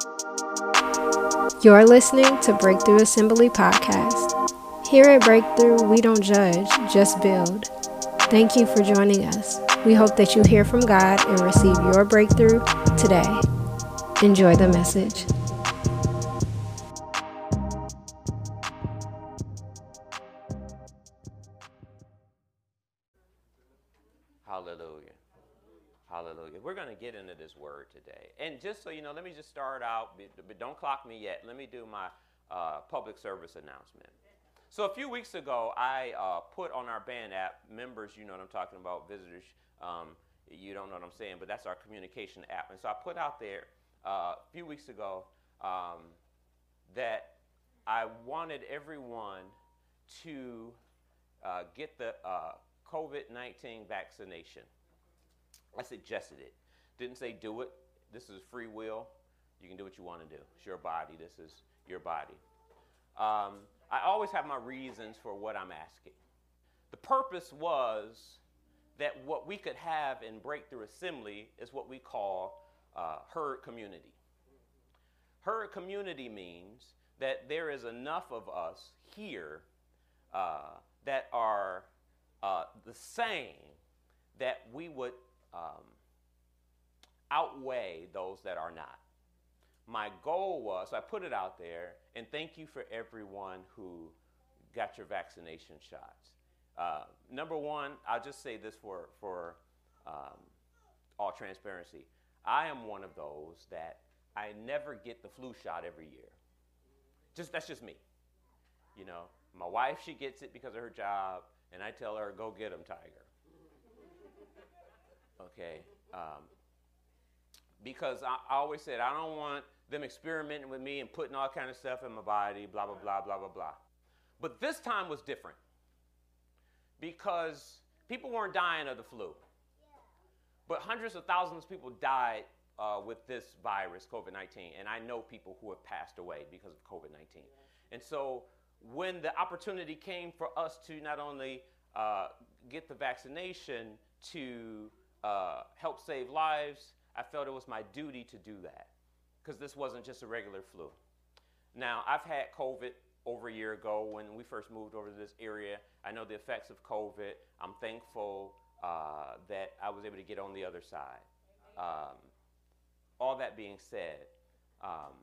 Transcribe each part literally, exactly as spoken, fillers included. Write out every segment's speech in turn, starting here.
You're listening to Breakthrough Assembly Podcast. Here at Breakthrough, we don't judge, just build. Thank you for joining us. We hope that you hear from God and receive your breakthrough today. Enjoy the message. Hallelujah. Hallelujah. We're going to get into this word today. And just so you know, let me just start out, but don't clock me yet. Let me do my uh, public service announcement. So a few weeks ago, I uh, put on our band app, members, you know what I'm talking about, visitors, um, you don't know what I'm saying, but that's our communication app. And so I put out there uh, a few weeks ago um, that I wanted everyone to uh, get the uh, COVID nineteen vaccination. I suggested it. Didn't say do it. This is free will. You can do what you want to do. It's your body. This is your body. Um, I always have my reasons for what I'm asking. The purpose was that what we could have in Breakthrough Assembly is what we call uh, herd community. Herd community means that there is enough of us here uh, that are uh, the same that we would um, outweigh those that are not. My goal was, so I put it out there, and thank you for everyone who got your vaccination shots. Uh, number one, I'll just say this for, for um, all transparency. I am one of those that I never get the flu shot every year. Just that's just me. You know, my wife, she gets it because of her job, and I tell her, go get them, Tiger. Okay. Um, because I, I always said, I don't want them experimenting with me and putting all kind of stuff in my body, blah, blah, blah, blah, blah, blah. But this time was different because people weren't dying of the flu. But hundreds of thousands of people died uh, with this virus, COVID nineteen, and I know people who have passed away because of COVID nineteen. And so when the opportunity came for us to not only uh, get the vaccination to uh, help save lives, I felt it was my duty to do that because this wasn't just a regular flu. Now, I've had COVID over a year ago when we first moved over to this area. I know the effects of COVID. I'm thankful uh, that I was able to get on the other side. Um, all that being said, um,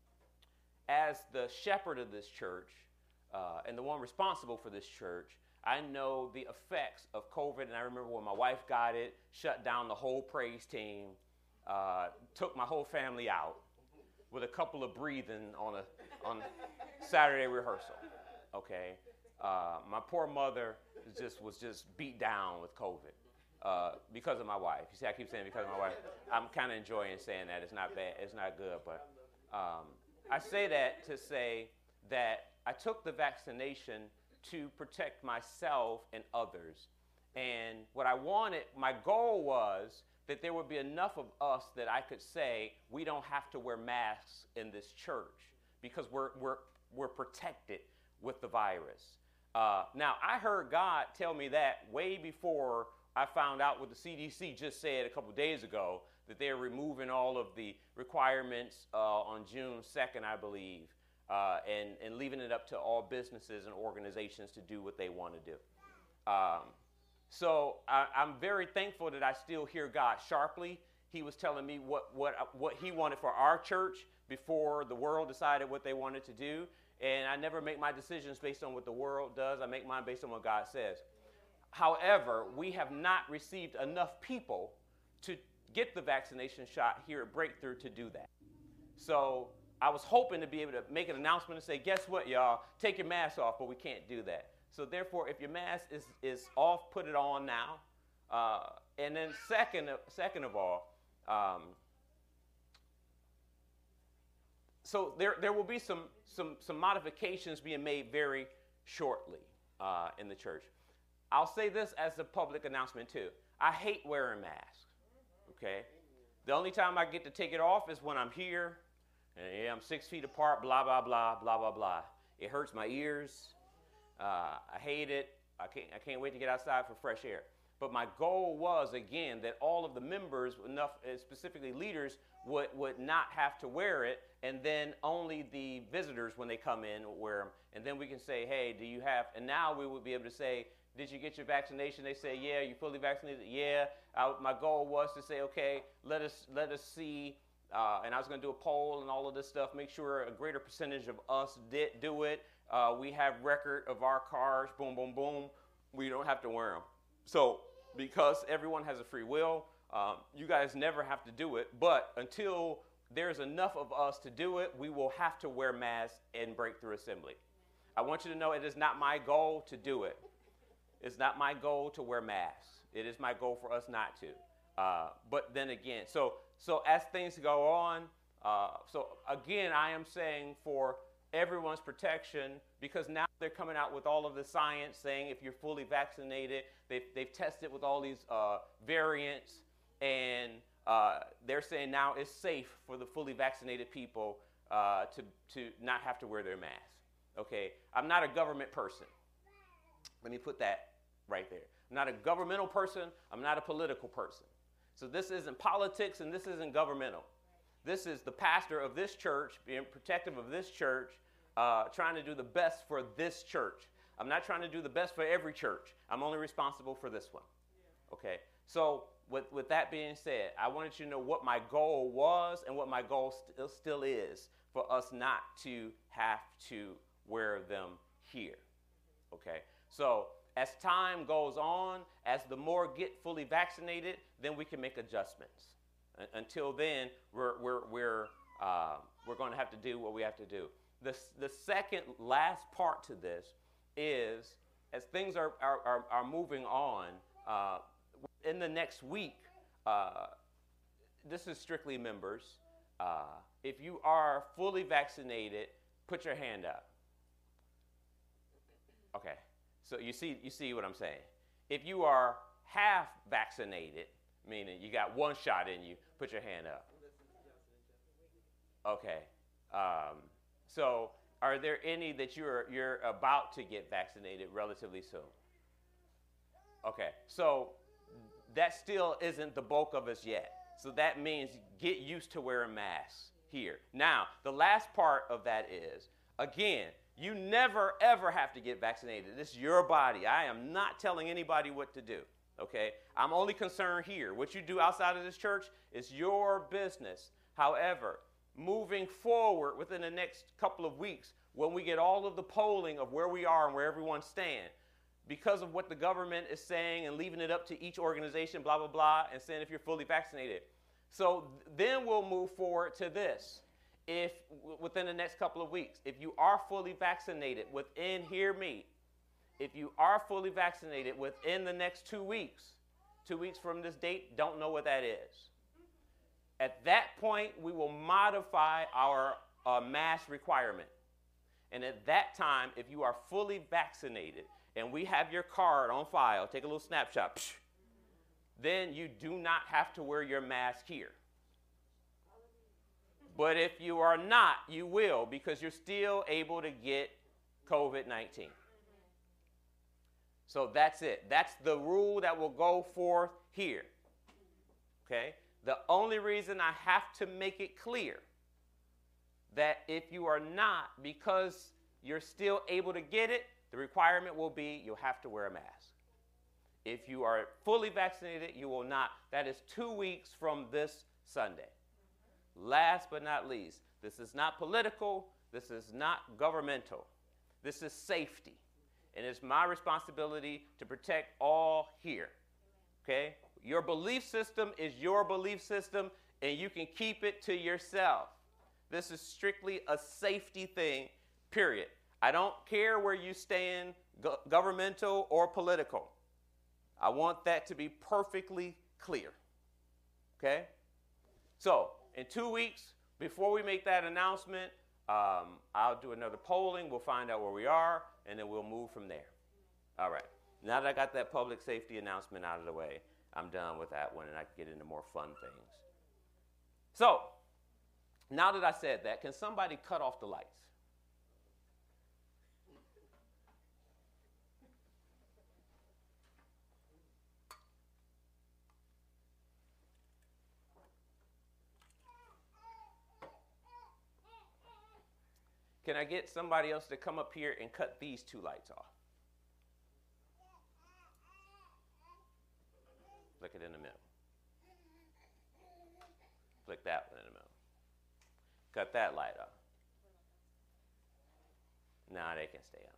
as the shepherd of this church uh, and the one responsible for this church, I know the effects of COVID, and I remember when my wife got it, shut down the whole praise team, uh, took my whole family out with a couple of breathing on a on Saturday rehearsal. Okay, uh, my poor mother just was just beat down with COVID uh, because of my wife. You see, I keep saying because of my wife. I'm kind of enjoying saying that. It's not bad. It's not good, but um, I say that to say that I took the vaccination to protect myself and others. And what I wanted, my goal was that there would be enough of us that I could say we don't have to wear masks in this church because we're we're we're protected with the virus. Uh, now, I heard God tell me that way before I found out what the C D C just said a couple days ago, that they're removing all of the requirements uh, on June second, I believe. Uh, and, and leaving it up to all businesses and organizations to do what they want to do. Um, so I, I'm very thankful that I still hear God sharply. He was telling me what, what, what he wanted for our church before the world decided what they wanted to do. And I never make my decisions based on what the world does. I make mine based on what God says. However, we have not received enough people to get the vaccination shot here at Breakthrough to do that. So I was hoping to be able to make an announcement and say, guess what, y'all? Take your mask off, but we can't do that. So therefore, if your mask is, is off, put it on now. Uh, and then second, second of all, um, so there, there will be some, some, some modifications being made very shortly uh, in the church. I'll say this as a public announcement too. I hate wearing masks, okay? The only time I get to take it off is when I'm here. And yeah, I'm six feet apart, blah, blah, blah, blah, blah, blah. It hurts my ears. Uh, I hate it. I can't, I can't wait to get outside for fresh air. But my goal was, again, that all of the members, enough specifically leaders, would, would not have to wear it, and then only the visitors, when they come in, wear them. And then we can say, hey, do you have, and now we would be able to say, did you get your vaccination? They say, yeah. You fully vaccinated? Yeah. I, my goal was to say, okay, let us let us see, uh, and I was going to do a poll and all of this stuff, make sure a greater percentage of us did do it. Uh, we have record of our cars, boom, boom, boom. We don't have to wear them. So because everyone has a free will, um, you guys never have to do it. But until there's enough of us to do it, we will have to wear masks in Breakthrough Assembly. I want you to know it is not my goal to do it. It's not my goal to wear masks. It is my goal for us not to. Uh, but then again, so so as things go on, uh, so again, I am saying for everyone's protection, because now they're coming out with all of the science saying if you're fully vaccinated, they've, they've tested with all these uh, variants, and uh, they're saying now it's safe for the fully vaccinated people uh, to, to not have to wear their mask. Okay, I'm not a government person. Let me put that right there. I'm not a governmental person. I'm not a political person. So this isn't politics and this isn't governmental. This is the pastor of this church, being protective of this church, uh, trying to do the best for this church. I'm not trying to do the best for every church. I'm only responsible for this one. Okay, so with, with that being said, I wanted you to know what my goal was and what my goal st- still is for us not to have to wear them here. Okay, so as time goes on, as the more get fully vaccinated, then we can make adjustments. Until then, we're we're we're uh, we're going to have to do what we have to do. The the second last part to this is, as things are are are, are moving on, uh, in the next week, uh, this is strictly members. Uh, if you are fully vaccinated, put your hand up. Okay, so you see you see what I'm saying. If you are half vaccinated, meaning you got one shot in you, put your hand up. Okay. Um, so are there any that you're you're about to get vaccinated relatively soon? Okay. So that still isn't the bulk of us yet. So that means get used to wearing masks here. Now, the last part of that is, again, you never, ever have to get vaccinated. This is your body. I am not telling anybody what to do. Okay, I'm only concerned here. What you do outside of this church is your business. However, moving forward within the next couple of weeks, when we get all of the polling of where we are and where everyone stands, because of what the government is saying and leaving it up to each organization, blah, blah, blah, and saying if you're fully vaccinated. So then we'll move forward to this. If within the next couple of weeks, if you are fully vaccinated within, hear me, if you are fully vaccinated within the next two weeks, two weeks from this date, don't know what that is. At that point, we will modify our uh, mask requirement. And at that time, if you are fully vaccinated and we have your card on file, take a little snapshot, psh, then you do not have to wear your mask here. But if you are not, you will, because you're still able to get covid nineteen. So that's it. That's the rule that will go forth here. Okay? The only reason I have to make it clear that if you are not, because you're still able to get it, the requirement will be you'll have to wear a mask. If you are fully vaccinated, you will not. That is two weeks from this Sunday. Last but not least, this is not political. This is not governmental. This is safety. And it's my responsibility to protect all here. Okay? Your belief system is your belief system, and you can keep it to yourself. This is strictly a safety thing, period. I don't care where you stand, go- governmental or political. I want that to be perfectly clear. Okay? So, in two weeks, before we make that announcement, um, I'll do another polling. We'll find out where we are, and then we'll move from there. All right. Now that I got that public safety announcement out of the way, I'm done with that one, and I can get into more fun things. So, now that I said that, can somebody cut off the lights? Can I get somebody else to come up here and cut these two lights off? Flick it in the middle. Flick that one in the middle. Cut that light off. Nah, they can stay on.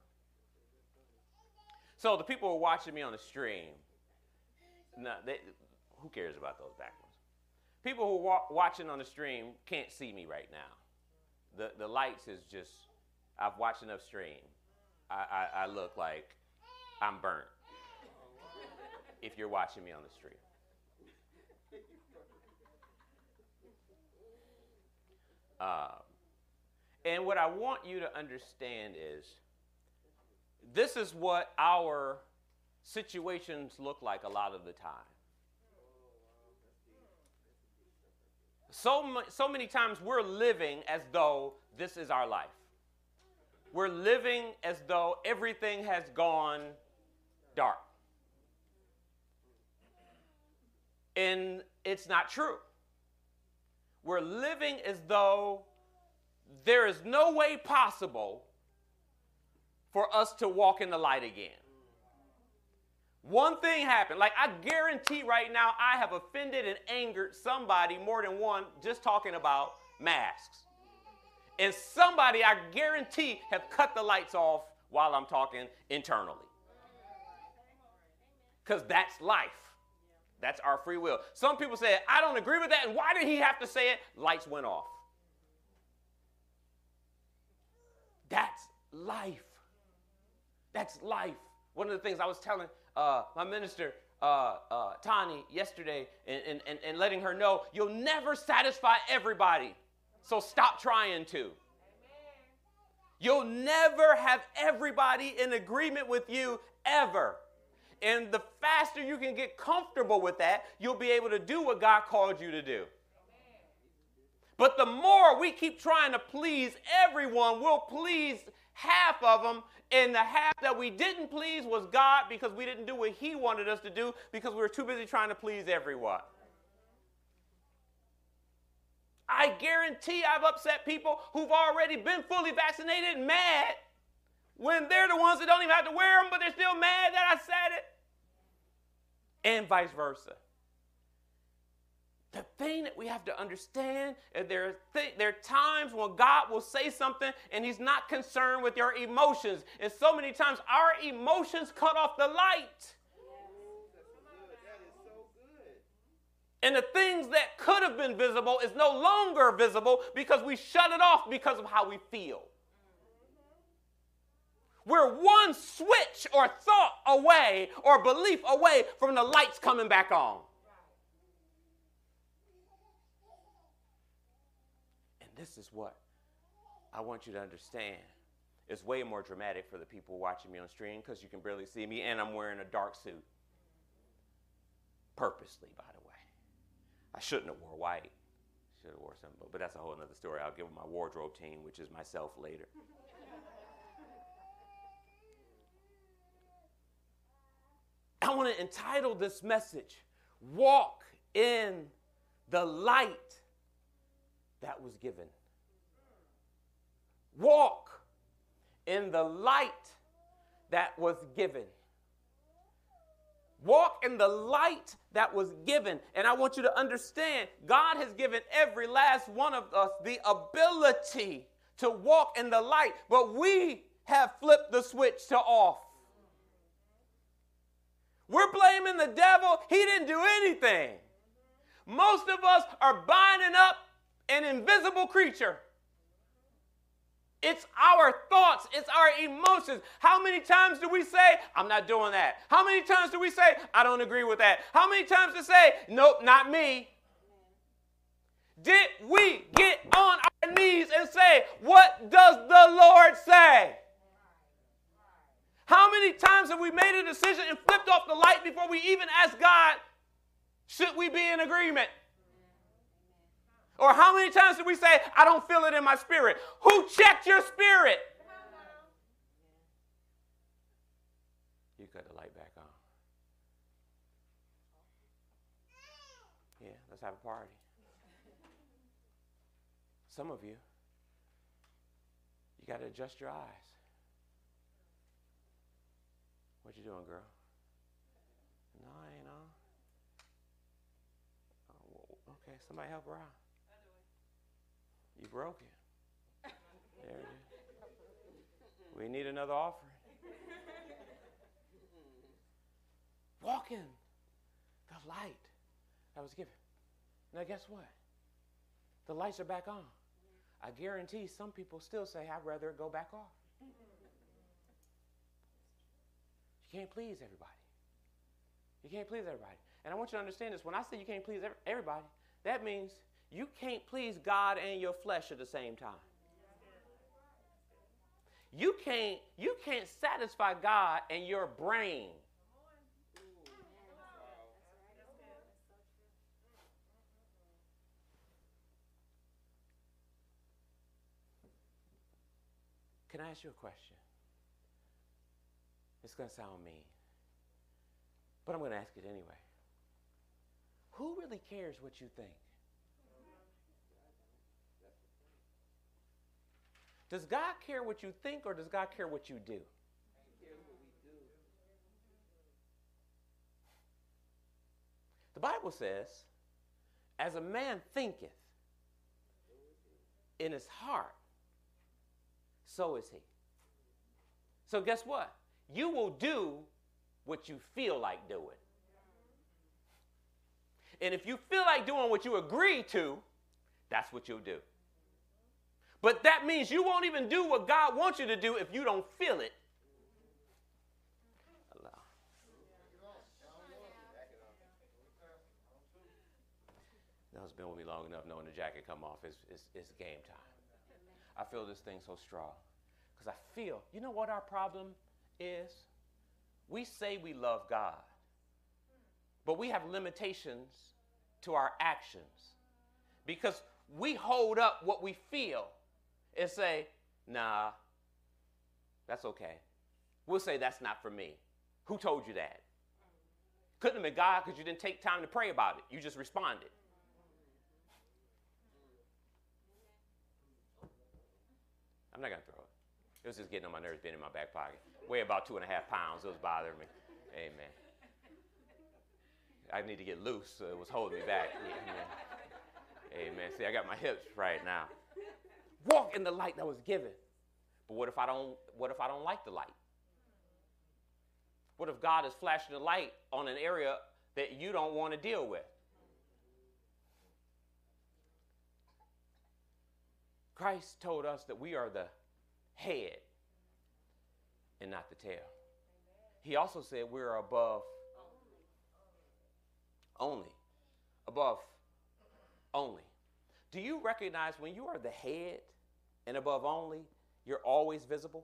So the people who are watching me on the stream, nah, they, who cares about those back ones? People who are wa- watching on the stream can't see me right now. The the lights is just, I've watched enough stream. I, I, I look like I'm burnt if you're watching me on the stream. Um, and what I want you to understand is, this is what our situations look like a lot of the time. So, so many times we're living as though this is our life. We're living as though everything has gone dark. And it's not true. We're living as though there is no way possible for us to walk in the light again. One thing happened. Like, I guarantee right now I have offended and angered somebody more than one just talking about masks. And somebody, I guarantee, have cut the lights off while I'm talking internally. Because that's life. That's our free will. Some people say, I don't agree with that, and why did he have to say it? Lights went off. That's life. That's life. One of the things I was telling uh, my minister, uh, uh, Tani, yesterday, and, and, and, and letting her know, you'll never satisfy everybody, so stop trying to. Amen. You'll never have everybody in agreement with you, ever. And the faster you can get comfortable with that, you'll be able to do what God called you to do. Amen. But the more we keep trying to please everyone, we'll please half of them, and the half that we didn't please was God, because we didn't do what he wanted us to do because we were too busy trying to please everyone. I guarantee I've upset people who've already been fully vaccinated and mad when they're the ones that don't even have to wear them, but they're still mad that I said it. And vice versa. The thing that we have to understand is there are, th- there are times when God will say something and he's not concerned with your emotions. And so many times our emotions cut off the light. And the things that could have been visible is no longer visible because we shut it off because of how we feel. We're one switch or thought away or belief away from the lights coming back on. And this is what I want you to understand. It's way more dramatic for the people watching me on stream because you can barely see me, and I'm wearing a dark suit. Purposely, by the way. I shouldn't have wore white. Should have wore something, but that's a whole other story. I'll give my wardrobe team, which is myself, later. I want to entitle this message, Walk in the Light That Was Given. Walk in the light that was given. Walk in the light that was given. And I want you to understand, God has given every last one of us the ability to walk in the light, but we have flipped the switch to off. We're blaming the devil. He didn't do anything. Most of us are binding up an invisible creature. It's our thoughts. It's our emotions. How many times do we say, I'm not doing that? How many times do we say, I don't agree with that? How many times to say, nope, not me? Did we get on our knees and say, what does the Lord say? How many times have we made a decision and flipped off the light before we even asked God, should we be in agreement? Or how many times did we say, I don't feel it in my spirit? Who checked your spirit? You cut the light back on. Yeah, let's have a party. Some of you, You got to adjust your eyes. What you doing, girl? No, I ain't on. Oh, okay, somebody help her out. You broke it. There it is. We need another offering. Walk in the light that was given. Now, guess what? The lights are back on. I guarantee some people still say, I'd rather it go back off. You can't please everybody. You can't please everybody. And I want you to understand this. When I say you can't please everybody, that means you can't please God and your flesh at the same time. You can't, you can't satisfy God and your brain. Can I ask you a question? It's going to sound mean, but I'm going to ask it anyway. Who really cares what you think? Does God care what you think, or does God care what you do? The Bible says, as a man thinketh in his heart, so is he. So guess what? You will do what you feel like doing. And if you feel like doing what you agree to, that's what you'll do. But that means you won't even do what God wants you to do if you don't feel it. Allah. Now, it's been with me long enough knowing the jacket come off. It's, it's, it's game time. I feel this thing so strong. Because I feel, you know what our problem is? We say we love God, but we have limitations to our actions. Because we hold up what we feel and say, nah, that's okay. We'll say that's not for me. Who told you that? Couldn't have been God, because you didn't take time to pray about it. You just responded. I'm not going to throw it. It was just getting on my nerves, being in my back pocket. Weigh about two and a half pounds. It was bothering me. Amen. I need to get loose, so it was holding me back. Amen. Amen. See, I got my hips right now. Walk in the light that was given. But what if I don't, what if I don't like the light? What if God is flashing the light on an area that you don't want to deal with? Christ told us that we are the head and not the tail. He also said we're above only. Above only. Do you recognize when you are the head and above only, you're always visible?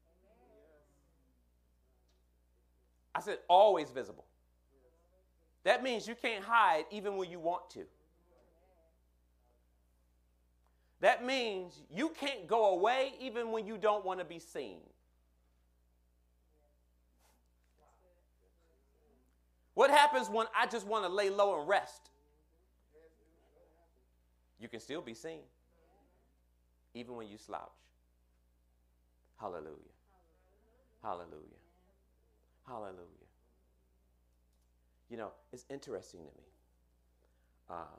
I said always visible. That means you can't hide even when you want to. That means you can't go away even when you don't want to be seen. What happens when I just want to lay low and rest? You can still be seen, even when you slouch. Hallelujah. Hallelujah. Hallelujah. You know, it's interesting to me. Um,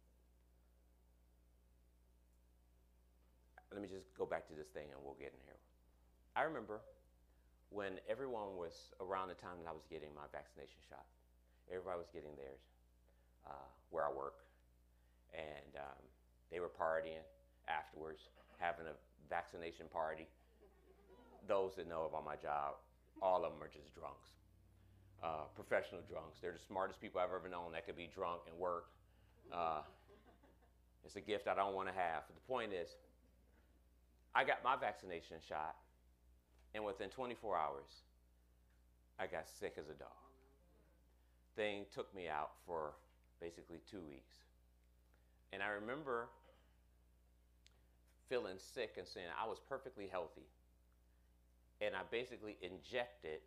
let me just go back to this thing and we'll get in here. I remember when everyone was around the time that I was getting my vaccination shot. Everybody was getting theirs uh, where I work. And um, they were partying afterwards, having a vaccination party. Those that know about my job, all of them are just drunks, uh, professional drunks. They're the smartest people I've ever known that could be drunk and work. Uh, it's a gift I don't want to have. But the point is, I got my vaccination shot, and within twenty-four hours, I got sick as a dog. Thing took me out for basically two weeks. And I remember feeling sick and saying I was perfectly healthy. And I basically injected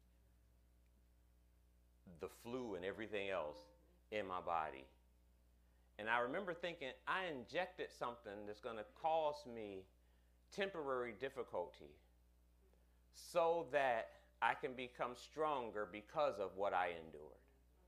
the flu and everything else in my body. And I remember thinking, I injected something that's going to cause me temporary difficulty so that I can become stronger because of what I endured.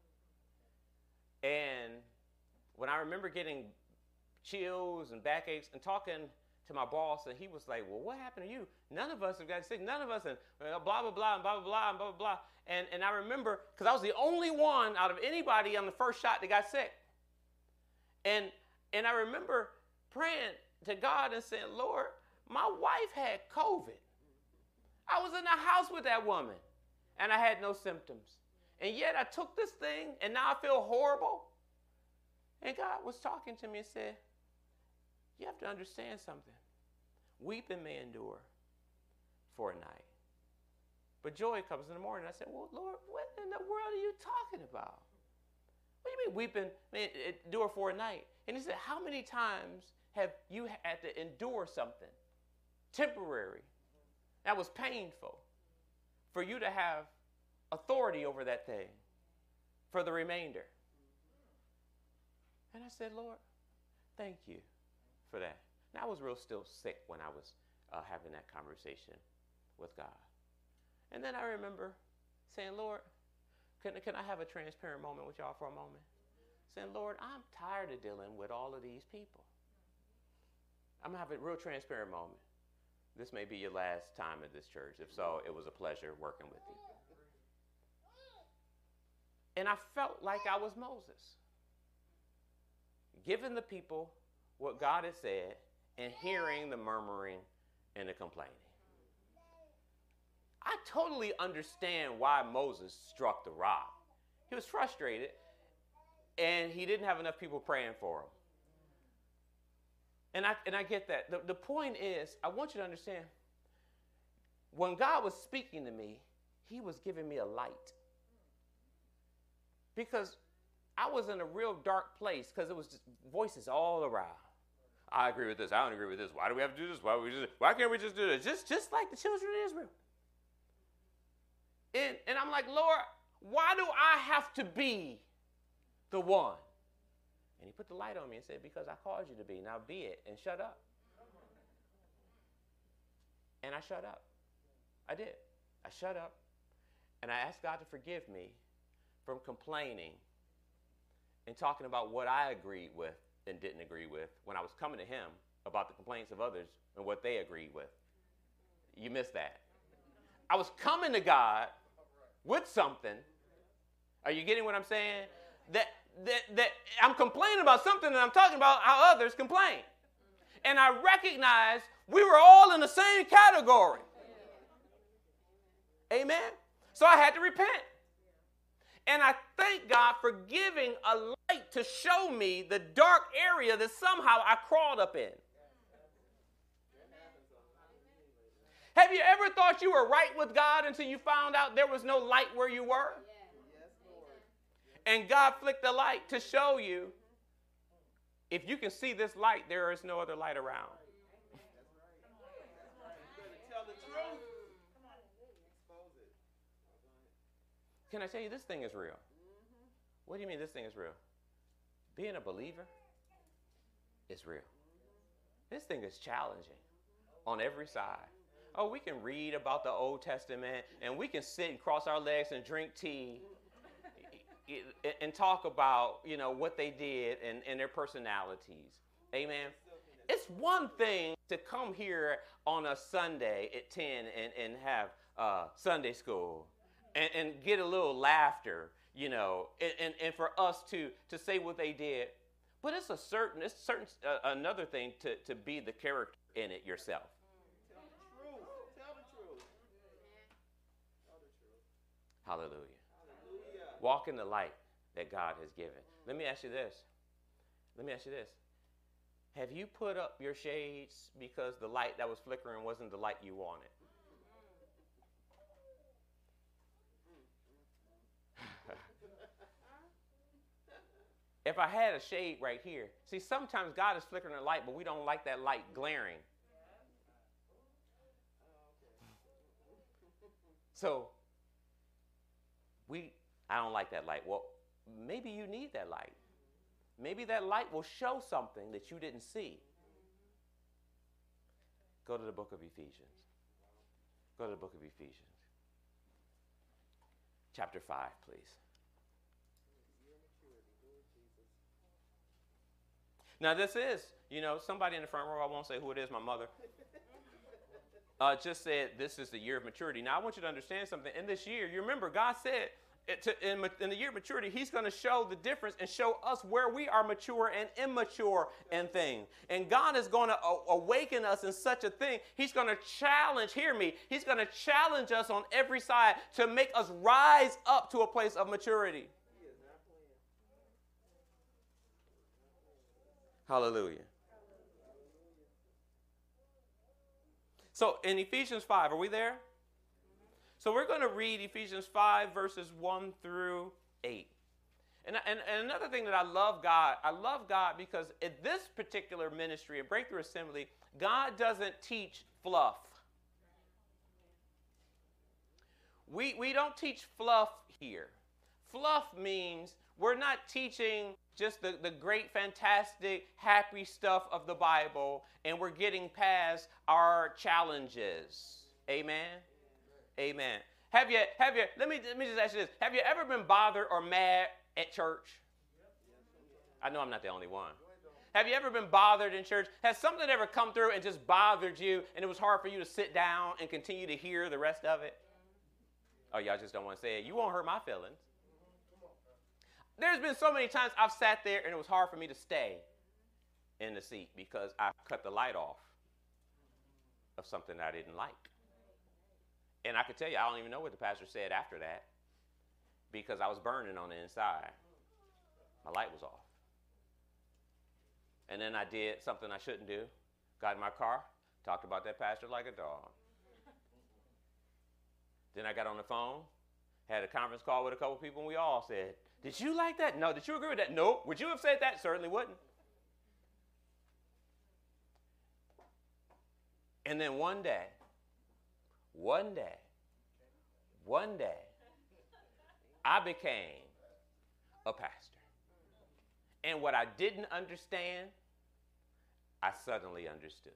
And when I remember getting chills and backaches and talking to my boss, and he was like, well, what happened to you? None of us have got sick. None of us, and blah, blah, blah, and blah, blah, blah, and blah, blah, blah. And, and I remember, because I was the only one out of anybody on the first shot that got sick. And, and I remember praying to God and saying, Lord, my wife had COVID. I was in the house with that woman, and I had no symptoms. And yet I took this thing, and now I feel horrible. And God was talking to me and said, you have to understand something. Weeping may endure for a night, but joy comes in the morning. I said, well, Lord, what in the world are you talking about? What do you mean weeping may endure for a night? And he said, how many times have you had to endure something temporary that was painful for you to have authority over that thing for the remainder? And I said, Lord, thank you for that. And I was real still sick when I was uh, having that conversation with God. And then I remember saying, Lord, can, can I have a transparent moment with y'all for a moment? Saying, Lord, I'm tired of dealing with all of these people. I'm going to have a real transparent moment. This may be your last time at this church. If so, it was a pleasure working with you. And I felt like I was Moses, giving the people what God had said and hearing the murmuring and the complaining. I totally understand why Moses struck the rock. He was frustrated, and he didn't have enough people praying for him. And I, and I get that. The, the point is, I want you to understand, when God was speaking to me, he was giving me a light. Because I was in a real dark place because it was just voices all around. I agree with this. I don't agree with this. Why do we have to do this? Why, we just, why can't we just do this? Just, just like the children of Israel. And, and I'm like, Lord, why do I have to be the one? And he put the light on me and said, because I called you to be. Now be it and shut up. And I shut up. I did. I shut up. And I asked God to forgive me from complaining and talking about what I agreed with and didn't agree with when I was coming to him about the complaints of others and what they agreed with. You missed that. I was coming to God with something. Are you getting what I'm saying? That, that, that I'm complaining about something, and I'm talking about how others complain. And I recognized we were all in the same category. Amen? So I had to repent. And I thank God for giving a light to show me the dark area that somehow I crawled up in. Have you ever thought you were right with God until you found out there was no light where you were? And God flicked the light to show you, if you can see this light, there is no other light around. Can I tell you, this thing is real? What do you mean this thing is real? Being a believer is real. This thing is challenging on every side. Oh, we can read about the Old Testament, and we can sit and cross our legs and drink tea and talk about, you know, what they did and, and their personalities. Amen. It's one thing to come here on a Sunday at ten and, and have uh, Sunday school and, and get a little laughter, you know, and, and, and for us to, to say what they did. But it's a certain, it's certain uh, another thing to, to be the character in it yourself. Tell the truth. Tell the truth. Tell the truth. Hallelujah. Hallelujah. Walk in the light that God has given. Let me ask you this. Let me ask you this. Have you put up your shades because the light that was flickering wasn't the light you wanted? If I had a shade right here, see, sometimes God is flickering a light, but we don't like that light glaring. So, we, I don't like that light. Well, maybe you need that light. Maybe that light will show something that you didn't see. Go to the book of Ephesians. Go to the book of Ephesians. Chapter five, please. Now this is, you know, somebody in the front row, I won't say who it is, my mother, uh, just said this is the year of maturity. Now I want you to understand something. In this year, you remember God said it to, in, in the year of maturity, he's going to show the difference and show us where we are mature and immature in things. And God is going to a- awaken us in such a thing. He's going to challenge, hear me, he's going to challenge us on every side to make us rise up to a place of maturity. Hallelujah. So in Ephesians five, are we there? So we're going to read Ephesians five, verses one through eight. And, and, and another thing that I love God, I love God because in this particular ministry, at Breakthrough Assembly, God doesn't teach fluff. We, we don't teach fluff here. Fluff means we're not teaching just the, the great, fantastic, happy stuff of the Bible, and we're getting past our challenges. Amen? Amen. Have you, have you, let me, let me just ask you this. Have you ever been bothered or mad at church? I know I'm not the only one. Have you ever been bothered in church? Has something ever come through and just bothered you, and it was hard for you to sit down and continue to hear the rest of it? Oh, y'all just don't want to say it. You won't hurt my feelings. There's been so many times I've sat there and it was hard for me to stay in the seat because I cut the light off of something I didn't like. And I could tell you, I don't even know what the pastor said after that because I was burning on the inside. My light was off. And then I did something I shouldn't do. Got in my car, talked about that pastor like a dog. Then I got on the phone, had a conference call with a couple people, and we all said, did you like that? No. Did you agree with that? No. Would you have said that? Certainly wouldn't. And then one day, one day, one day, I became a pastor. And what I didn't understand, I suddenly understood.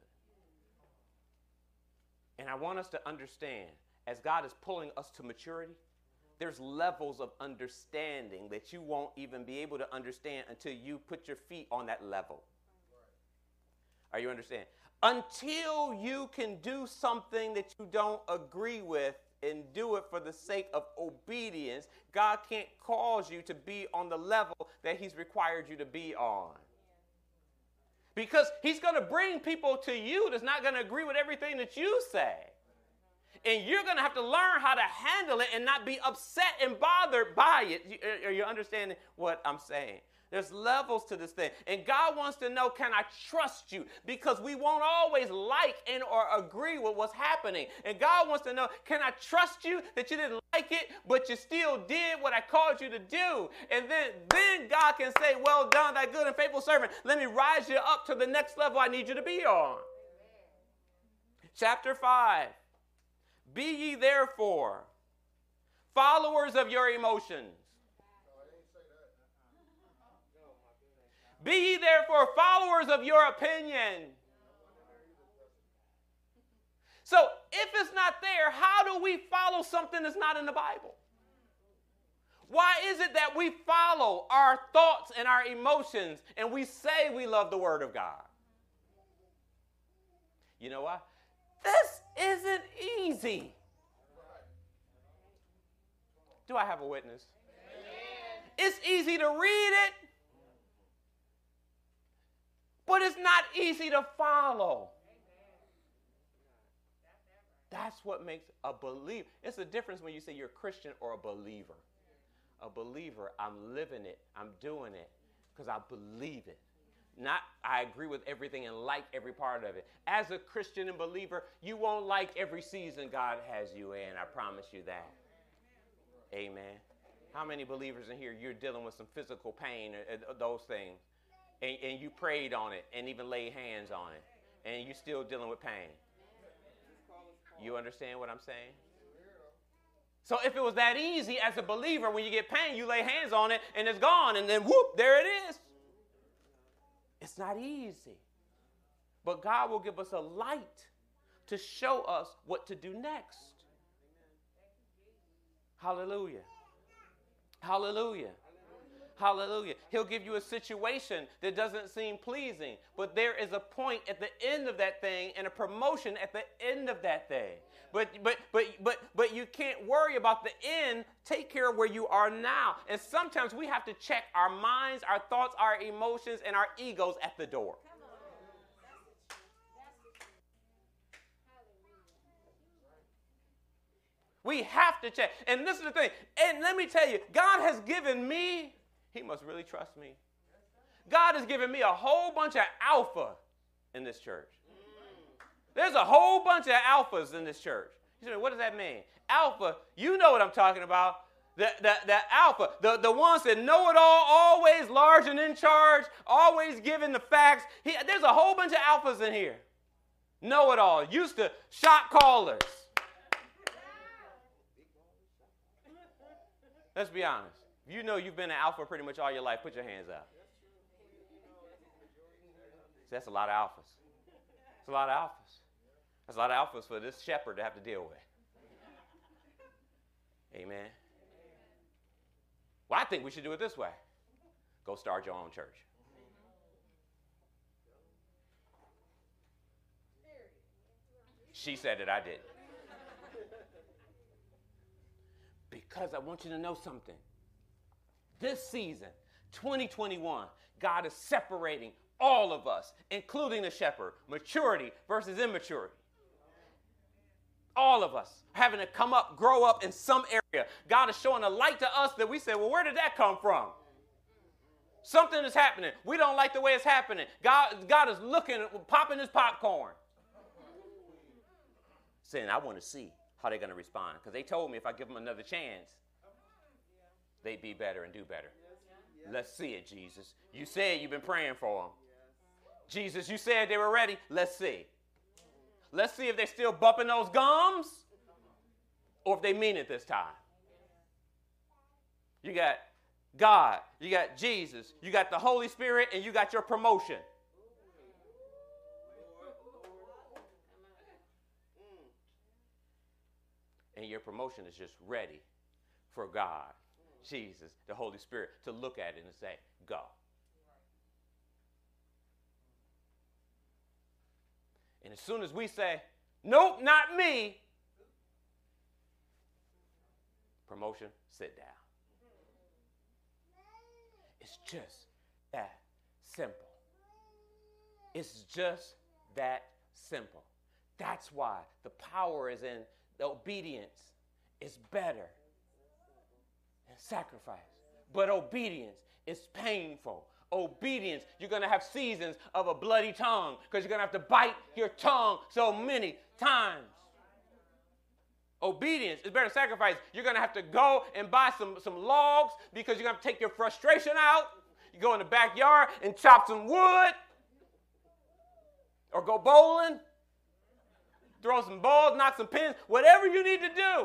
And I want us to understand, as God is pulling us to maturity, there's levels of understanding that you won't even be able to understand until you put your feet on that level. Are you understanding? Until you can do something that you don't agree with and do it for the sake of obedience, God can't cause you to be on the level that he's required you to be on. Because he's going to bring people to you that's not going to agree with everything that you say. And you're going to have to learn how to handle it and not be upset and bothered by it. Are you understanding what I'm saying? There's levels to this thing. And God wants to know, can I trust you? Because we won't always like and or agree with what's happening. And God wants to know, can I trust you that you didn't like it, but you still did what I called you to do? And then, then God can say, well done, thy good and faithful servant. Let me rise you up to the next level I need you to be on. Chapter five. Be ye therefore followers of your emotions. Be ye therefore followers of your opinion. So if it's not there, how do we follow something that's not in the Bible? Why is it that we follow our thoughts and our emotions and we say we love the Word of God? You know why? This isn't easy. Do I have a witness? Amen. It's easy to read it, but it's not easy to follow. That's what makes a believer. It's a difference when you say you're a Christian or a believer. A believer, I'm living it, I'm doing it because I believe it. Not, I agree with everything and like every part of it. As a Christian and believer, you won't like every season God has you in. I promise you that. Amen. How many believers in here, you're dealing with some physical pain, or, or those things, and, and you prayed on it and even laid hands on it, and you're still dealing with pain? You understand what I'm saying? So if it was that easy as a believer, when you get pain, you lay hands on it, and it's gone, and then whoop, there it is. It's not easy. But God will give us a light to show us what to do next. Hallelujah. Hallelujah. Hallelujah. He'll give you a situation that doesn't seem pleasing, but there is a point at the end of that thing and a promotion at the end of that thing. But but but but but you can't worry about the end. Take care of where you are now. And sometimes we have to check our minds, our thoughts, our emotions, and our egos at the door. We have to check. And this is the thing. And let me tell you, God has given me, he must really trust me. God has given me a whole bunch of alpha in this church. There's a whole bunch of alphas in this church. You say, what does that mean? Alpha, you know what I'm talking about. The, the, the alpha, the, the ones that know it all, always large and in charge, always giving the facts. He, there's a whole bunch of alphas in here. Know it all. Used to shot callers. Let's be honest. If you know you've been an alpha pretty much all your life, put your hands up. See, that's a lot of alphas. That's a lot of alphas. That's a lot of alphas for this shepherd to have to deal with. Amen. Well, I think we should do it this way. Go start your own church. She said it, I didn't. Because I want you to know something. This season, twenty twenty-one, God is separating all of us, including the shepherd, maturity versus immaturity. All of us having to come up, grow up in some area. God is showing a light to us that we say, well, where did that come from? Something is happening. We don't like the way it's happening. God, God is looking, popping his popcorn. Saying, I want to see how they're going to respond. Because they told me if I give them another chance, they'd be better and do better. Let's see it, Jesus. You said you've been praying for them. Jesus, you said they were ready. Let's see. Let's see if they're still bumping those gums or if they mean it this time. You got God, you got Jesus, you got the Holy Spirit, and you got your promotion. And your promotion is just ready for God, Jesus, the Holy Spirit, to look at it and say, go. And as soon as we say, nope, not me, promotion, sit down. It's just that simple. It's just that simple. That's why the power is in the obedience. Is better than sacrifice. But obedience is painful. Obedience, you're going to have seasons of a bloody tongue because you're going to have to bite your tongue so many times. Obedience is better than sacrifice. You're going to have to go and buy some, some logs because you're going to have to take your frustration out. You go in the backyard and chop some wood or go bowling, throw some balls, knock some pins, whatever you need to do.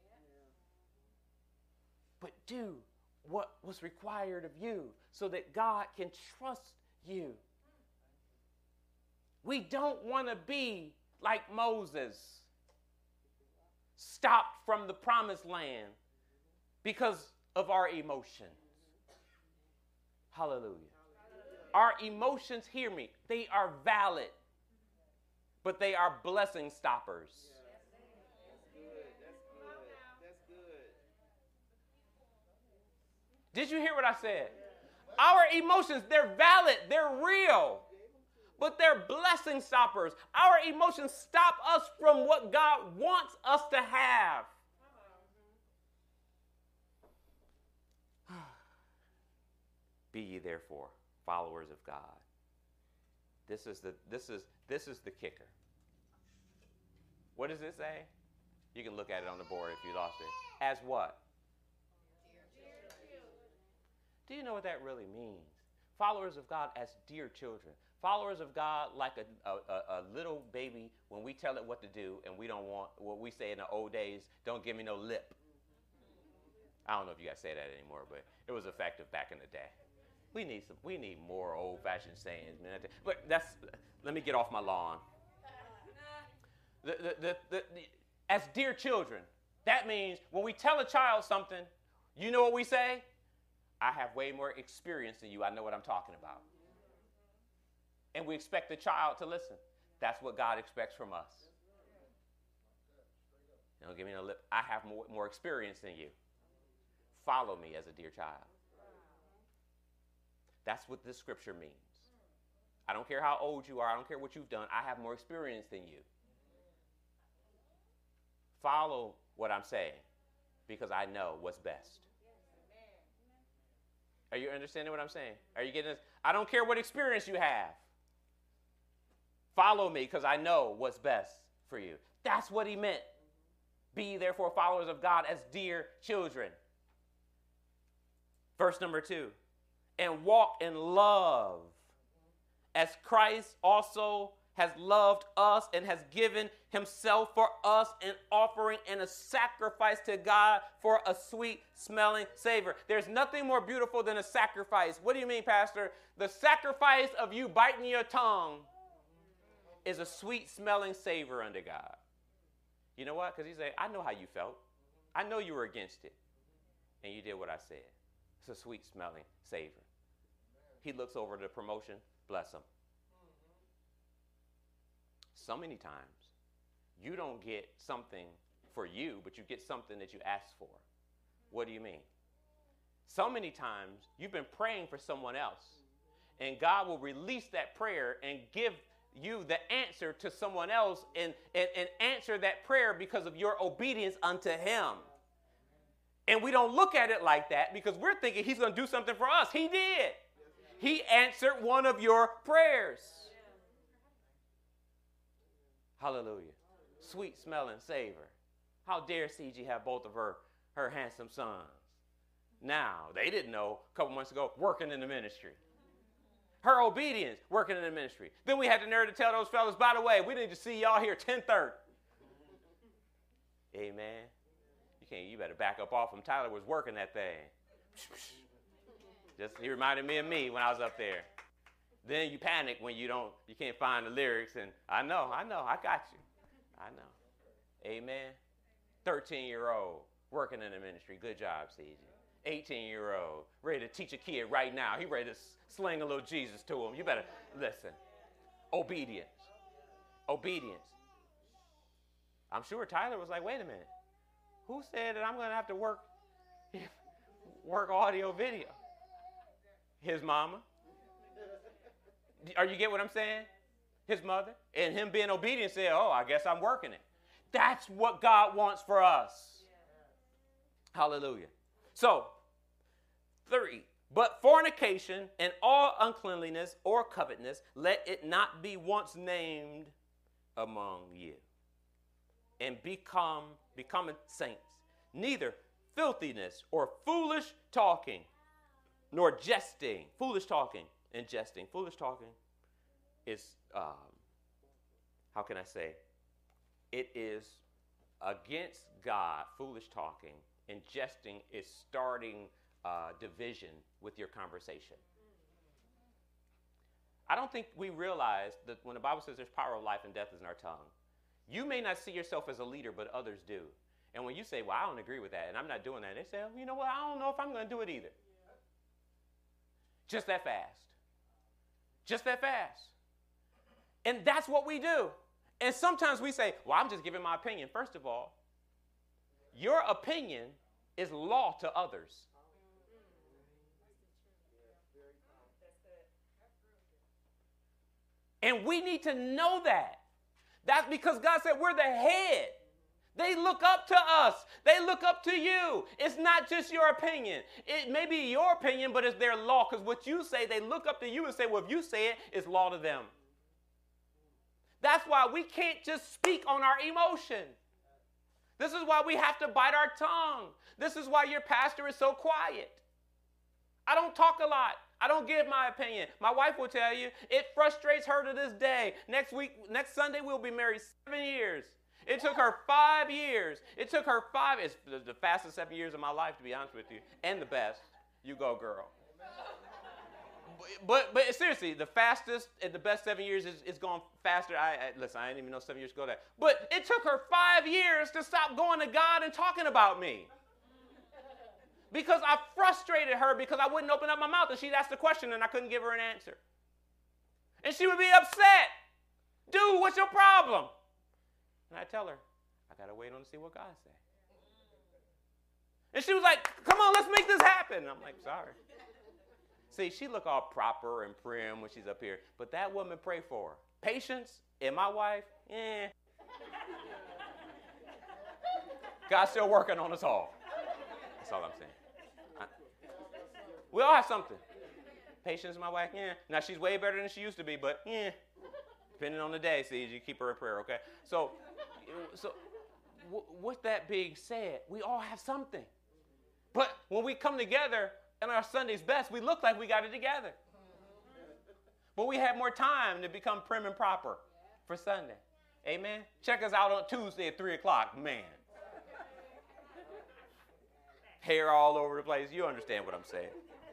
But do what was required of you so that God can trust you. We don't want to be like Moses, stopped from the promised land because of our emotions. Hallelujah. Our emotions, hear me, they are valid, but they are blessing stoppers. Did you hear what I said? Our emotions, they're valid, they're real, but they're blessing stoppers. Our emotions stop us from what God wants us to have. Be ye therefore followers of God. This is the this is this is the kicker. What does it say? You can look at it on the board if you lost it. As what? Do you know what that really means? Followers of God as dear children. Followers of God like a, a, a little baby when we tell it what to do and we don't want, what we say in the old days, don't give me no lip. I don't know if you guys say that anymore, but it was effective back in the day. We need some, we need more old-fashioned sayings, man. But that's, let me get off my lawn. The, the, the, the, the, as dear children, that means when we tell a child something, you know what we say? I have way more experience than you. I know what I'm talking about. And we expect the child to listen. That's what God expects from us. Don't give me no lip. I have more, more experience than you. Follow me as a dear child. That's what this scripture means. I don't care how old you are. I don't care what you've done. I have more experience than you. Follow what I'm saying because I know what's best. Are you understanding what I'm saying? Are you getting this? I don't care what experience you have. Follow me because I know what's best for you. That's what he meant. Be therefore followers of God as dear children. Verse number two. And walk in love as Christ also has loved us and has given himself for us an offering and a sacrifice to God for a sweet smelling savor. There's nothing more beautiful than a sacrifice. What do you mean, Pastor? The sacrifice of you biting your tongue is a sweet smelling savor unto God. You know what? Because he said, I know how you felt. I know you were against it. And you did what I said. It's a sweet smelling savor. He looks over the promotion. Bless him. So many times, you don't get something for you, but you get something that you asked for. What do you mean? So many times, you've been praying for someone else, and God will release that prayer and give you the answer to someone else and, and, and answer that prayer because of your obedience unto him. And we don't look at it like that because we're thinking he's going to do something for us. He did. He answered one of your prayers. Hallelujah. Sweet smelling savor. How dare C G have both of her, her handsome sons? Now, they didn't know a couple months ago, working in the ministry. Her obedience, working in the ministry. Then we had the nerve to tell those fellas, by the way, we need to see y'all here ten thirty. Amen. You can't, you better back up off him. Tyler was working that thing. Just, he reminded me of me when I was up there. Then you panic when you don't, you can't find the lyrics. And I know, I know, I got you. I know. Amen. thirteen-year-old working in the ministry. Good job, C G. eighteen-year-old ready to teach a kid right now. He ready to sling a little Jesus to him. You better listen. Obedience. Obedience. I'm sure Tyler was like, wait a minute. Who said that I'm going to have to work, work audio video? His mama. Are you get what I'm saying? His mother. And him being obedient said, oh, I guess I'm working it. That's what God wants for us. Hallelujah. So, three, but fornication and all uncleanliness or covetousness, let it not be once named among you. And become, becoming saints. Neither filthiness or foolish talking, nor jesting. Foolish talking and jesting. Foolish talking is, um, how can I say, it is against God, foolish talking, and jesting is starting uh, division with your conversation. I don't think we realize that when the Bible says there's power of life and death is in our tongue, you may not see yourself as a leader, but others do. And when you say, well, I don't agree with that, and I'm not doing that, they say, well, you know what, I don't know if I'm going to do it either. Just that fast. Just that fast. And that's what we do. And sometimes we say, well, I'm just giving my opinion. First of all, your opinion is law to others. And we need to know that. That's because God said we're the head. They look up to us. They look up to you. It's not just your opinion. It may be your opinion, but it's their law. Because what you say, they look up to you and say, well, if you say it, it's law to them. That's why we can't just speak on our emotion. This is why we have to bite our tongue. This is why your pastor is so quiet. I don't talk a lot. I don't give my opinion. My wife will tell you it frustrates her to this day. Next week, next Sunday, we'll be married seven years. It took her five years. It took her five. It's the fastest seven years of my life, to be honest with you, and the best. You go, girl. but but seriously, the fastest and the best seven years is, is going faster. I, I listen, I didn't even know seven years ago that. But it took her five years to stop going to God and talking about me. Because I frustrated her because I wouldn't open up my mouth and she'd ask the question and I couldn't give her an answer. And she would be upset. Dude, what's your problem? And I tell her, I got to wait on to see what God says. And she was like, come on, let's make this happen. And I'm like, sorry. See, she look all proper and prim when she's up here. But that woman pray for her. Patience and my wife, eh. God's still working on us all. That's all I'm saying. I, we all have something. Patience, my wife, yeah. Now, she's way better than she used to be, but yeah. Depending on the day, see, you keep her in prayer, okay? So, so w- with that being said, we all have something. But when we come together on our Sunday's best, we look like we got it together. But we have more time to become prim and proper for Sunday. Amen? Check us out on Tuesday at three o'clock. Man. Hair all over the place. You understand what I'm saying.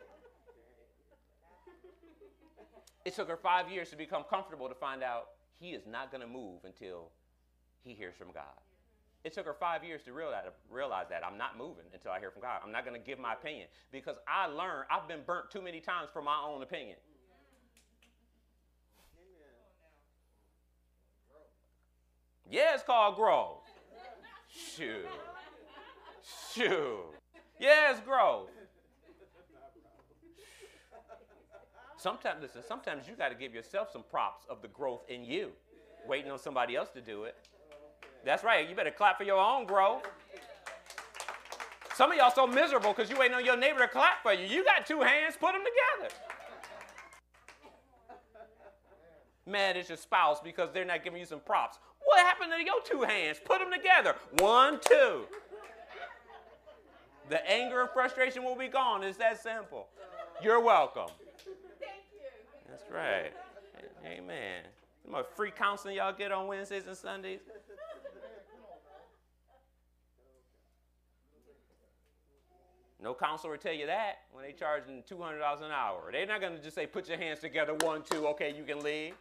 It took her five years to become comfortable to find out he is not going to move until he hears from God. It took her five years to realize, realize that I'm not moving until I hear from God. I'm not going to give my opinion because I learned I've been burnt too many times for my own opinion. Yeah, it's called growth. Shoot. Shoot. Yeah, it's growth. Sometimes, listen, sometimes you got to give yourself some props of the growth in you, waiting on somebody else to do it. That's right. You better clap for your own growth. Some of y'all so miserable because you waiting on your neighbor to clap for you. You got two hands, put them together. Mad at your spouse because they're not giving you some props. What happened to your two hands? Put them together. One, two. The anger and frustration will be gone. It's that simple. You're welcome. That's right. Amen. Some more free counseling y'all get on Wednesdays and Sundays. No counselor will tell you that when they charging two hundred dollars an hour. They're not going to just say, put your hands together, one, two, okay, you can leave.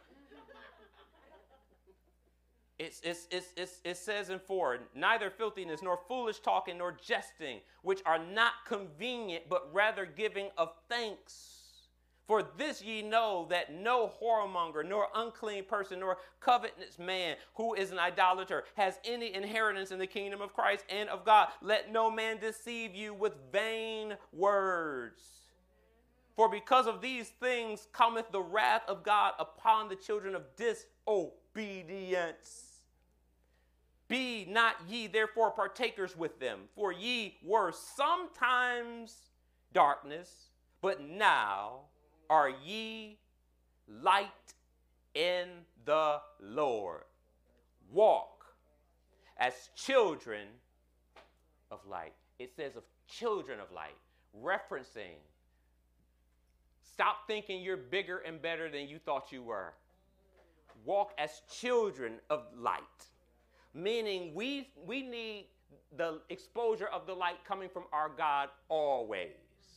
It's, it's, it's, it's, it says in four, neither filthiness, nor foolish talking, nor jesting, which are not convenient, but rather giving of thanks. For this ye know that no whoremonger, nor unclean person, nor covetous man who is an idolater has any inheritance in the kingdom of Christ and of God. Let no man deceive you with vain words. For because of these things cometh the wrath of God upon the children of disobedience. Be not ye therefore partakers with them, for ye were sometimes darkness, but now are ye light in the Lord. Walk as children of light. It says of children of light, referencing, stop thinking you're bigger and better than you thought you were. Walk as children of light, meaning we, we need the exposure of the light coming from our God always.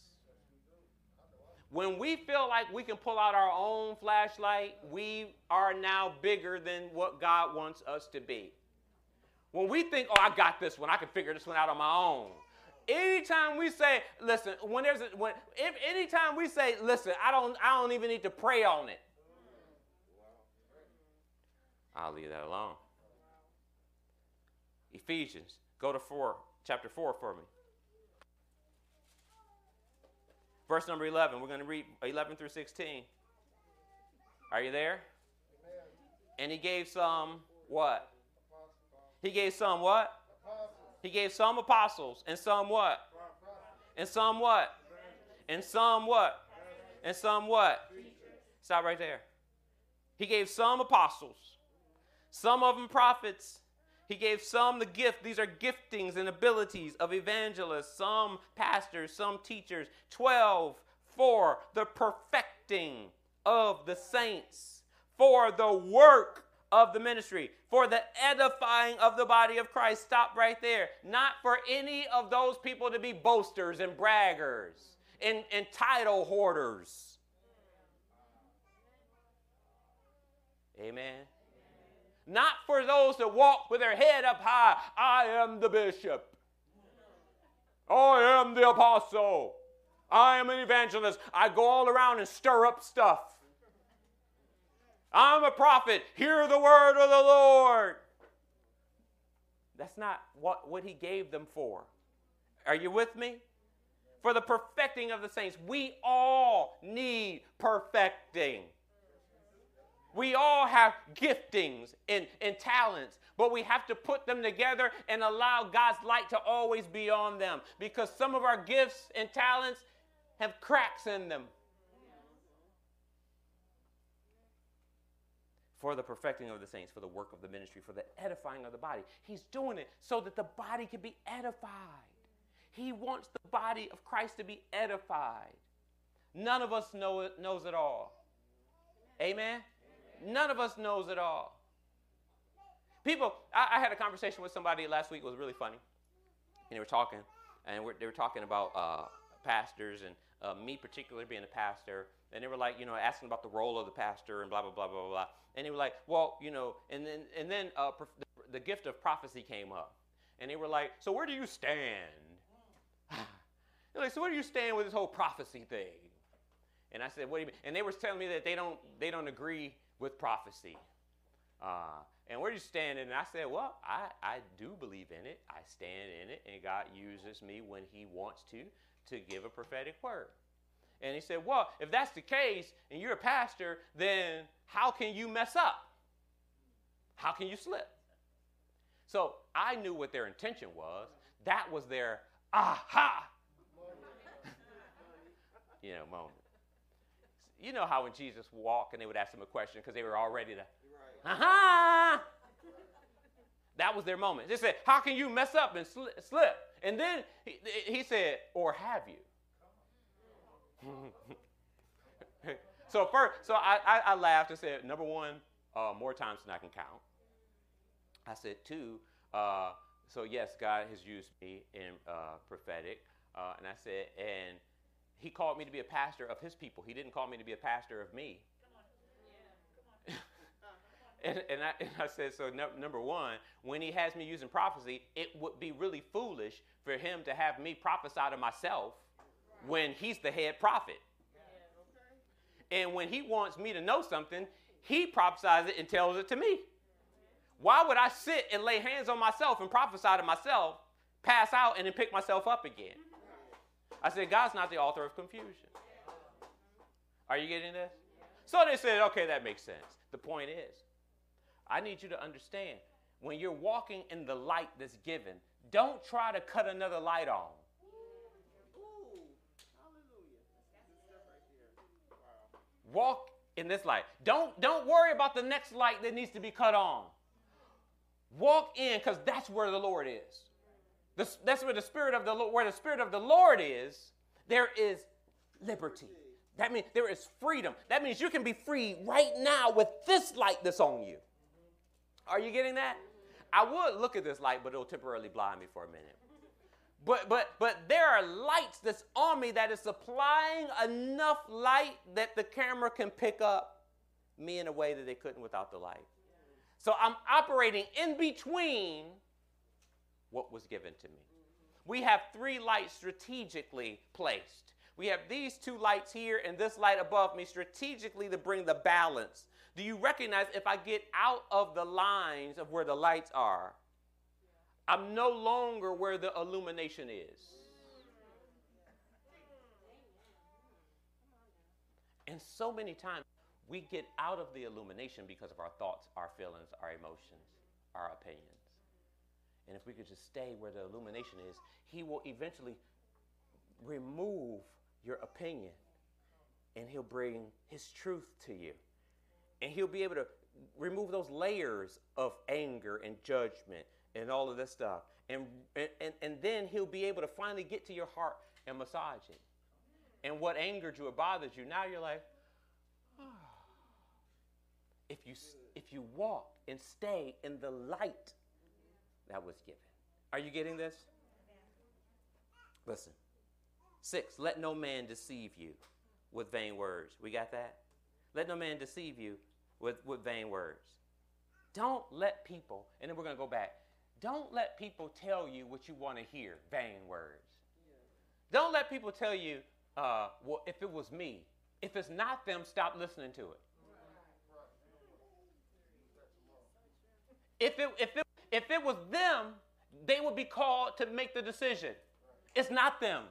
When we feel like we can pull out our own flashlight, we are now bigger than what God wants us to be. When we think, oh, I got this one, I can figure this one out on my own. Anytime we say, listen, when there's a, when, if anytime we say, listen, I don't, I don't even need to pray on it, I'll leave that alone. Ephesians, go to four, chapter four for me. Verse number eleven, we're going to read eleven through sixteen. Are you there? Amen. And he gave some what? He gave some what? Apostles. He gave some apostles. And some what? And some what? And some what? And some what? Stop right there. He gave some apostles. Some of them prophets. He gave some the gift. These are giftings and abilities of evangelists, some pastors, some teachers. Twelve for the perfecting of the saints, for the work of the ministry, for the edifying of the body of Christ. Stop right there. Not for any of those people to be boasters and braggers and, and title hoarders. Amen. Not for those that walk with their head up high. I am the bishop. I am the apostle. I am an evangelist. I go all around and stir up stuff. I'm a prophet. Hear the word of the Lord. That's not what, what he gave them for. Are you with me? For the perfecting of the saints. We all need perfecting. We all have giftings and, and talents, but we have to put them together and allow God's light to always be on them, because some of our gifts and talents have cracks in them. For the perfecting of the saints, for the work of the ministry, for the edifying of the body. He's doing it so that the body can be edified. He wants the body of Christ to be edified. None of us know it, knows it all. Amen? None of us knows it all. People, I, I had a conversation with somebody last week. It was really funny. And they were talking, and we're, they were talking about uh, pastors, and uh, me particularly being a pastor. And they were like, you know, asking about the role of the pastor and blah, blah, blah, blah, blah. And they were like, well, you know, and then, and then uh, the, the gift of prophecy came up. And they were like, so where do you stand? They're like, so where do you stand with this whole prophecy thing? And I said, what do you mean? And they were telling me that they don't, they don't agree with prophecy. Uh, and where do you stand in it? And I said, well, I, I do believe in it. I stand in it, and God uses me when he wants to, to give a prophetic word. And he said, well, if that's the case, and you're a pastor, then how can you mess up? How can you slip? So I knew what their intention was. That was their aha, you know, moment. You know how when Jesus walked and they would ask him a question because they were all ready to, aha. That was their moment. They said, how can you mess up and sli- slip? And then he, he said, or have you? so first, so I, I, I laughed and said, number one, uh, more times than I can count. I said, two, uh, so yes, God has used me in uh, prophetic. Uh, and I said, and he called me to be a pastor of his people. He didn't call me to be a pastor of me. and, and, I, and I said, so no, number one, when he has me using prophecy, it would be really foolish for him to have me prophesy to myself when he's the head prophet. And when he wants me to know something, he prophesies it and tells it to me. Why would I sit and lay hands on myself and prophesy to myself, pass out, and then pick myself up again? I said, God's not the author of confusion. Are you getting this? So they said, okay, that makes sense. The point is, I need you to understand, when you're walking in the light that's given, don't try to cut another light on. Walk in this light. Don't, don't worry about the next light that needs to be cut on. Walk in, because that's where the Lord is. The, that's where the Spirit of the where the Spirit of the Lord is. There is liberty. That means there is freedom. That means you can be free right now with this light that's on you. Are you getting that? I would look at this light, but it'll temporarily blind me for a minute. But but but there are lights that's on me that is supplying enough light that the camera can pick up me in a way that they couldn't without the light. So I'm operating in between what was given to me. We have three lights strategically placed. We have these two lights here and this light above me strategically to bring the balance. Do you recognize if I get out of the lines of where the lights are, I'm no longer where the illumination is. And so many times we get out of the illumination because of our thoughts, our feelings, our emotions, our opinions. And if we could just stay where the illumination is, he will eventually remove your opinion and he'll bring his truth to you. And he'll be able to remove those layers of anger and judgment and all of this stuff. And, and, and then he'll be able to finally get to your heart and massage it. And what angered you or bothered you, now you're like, oh. If you, if you walk and stay in the light that was given. Are you getting this? Listen. Six, let no man deceive you with vain words. We got that? Let no man deceive you with, with vain words. Don't let people, and then we're going to go back. Don't let people tell you what you want to hear, vain words. Don't let people tell you, uh, well, if it was me. If it's not them, stop listening to it. If it, if it, if it was them, they would be called to make the decision. It's not them.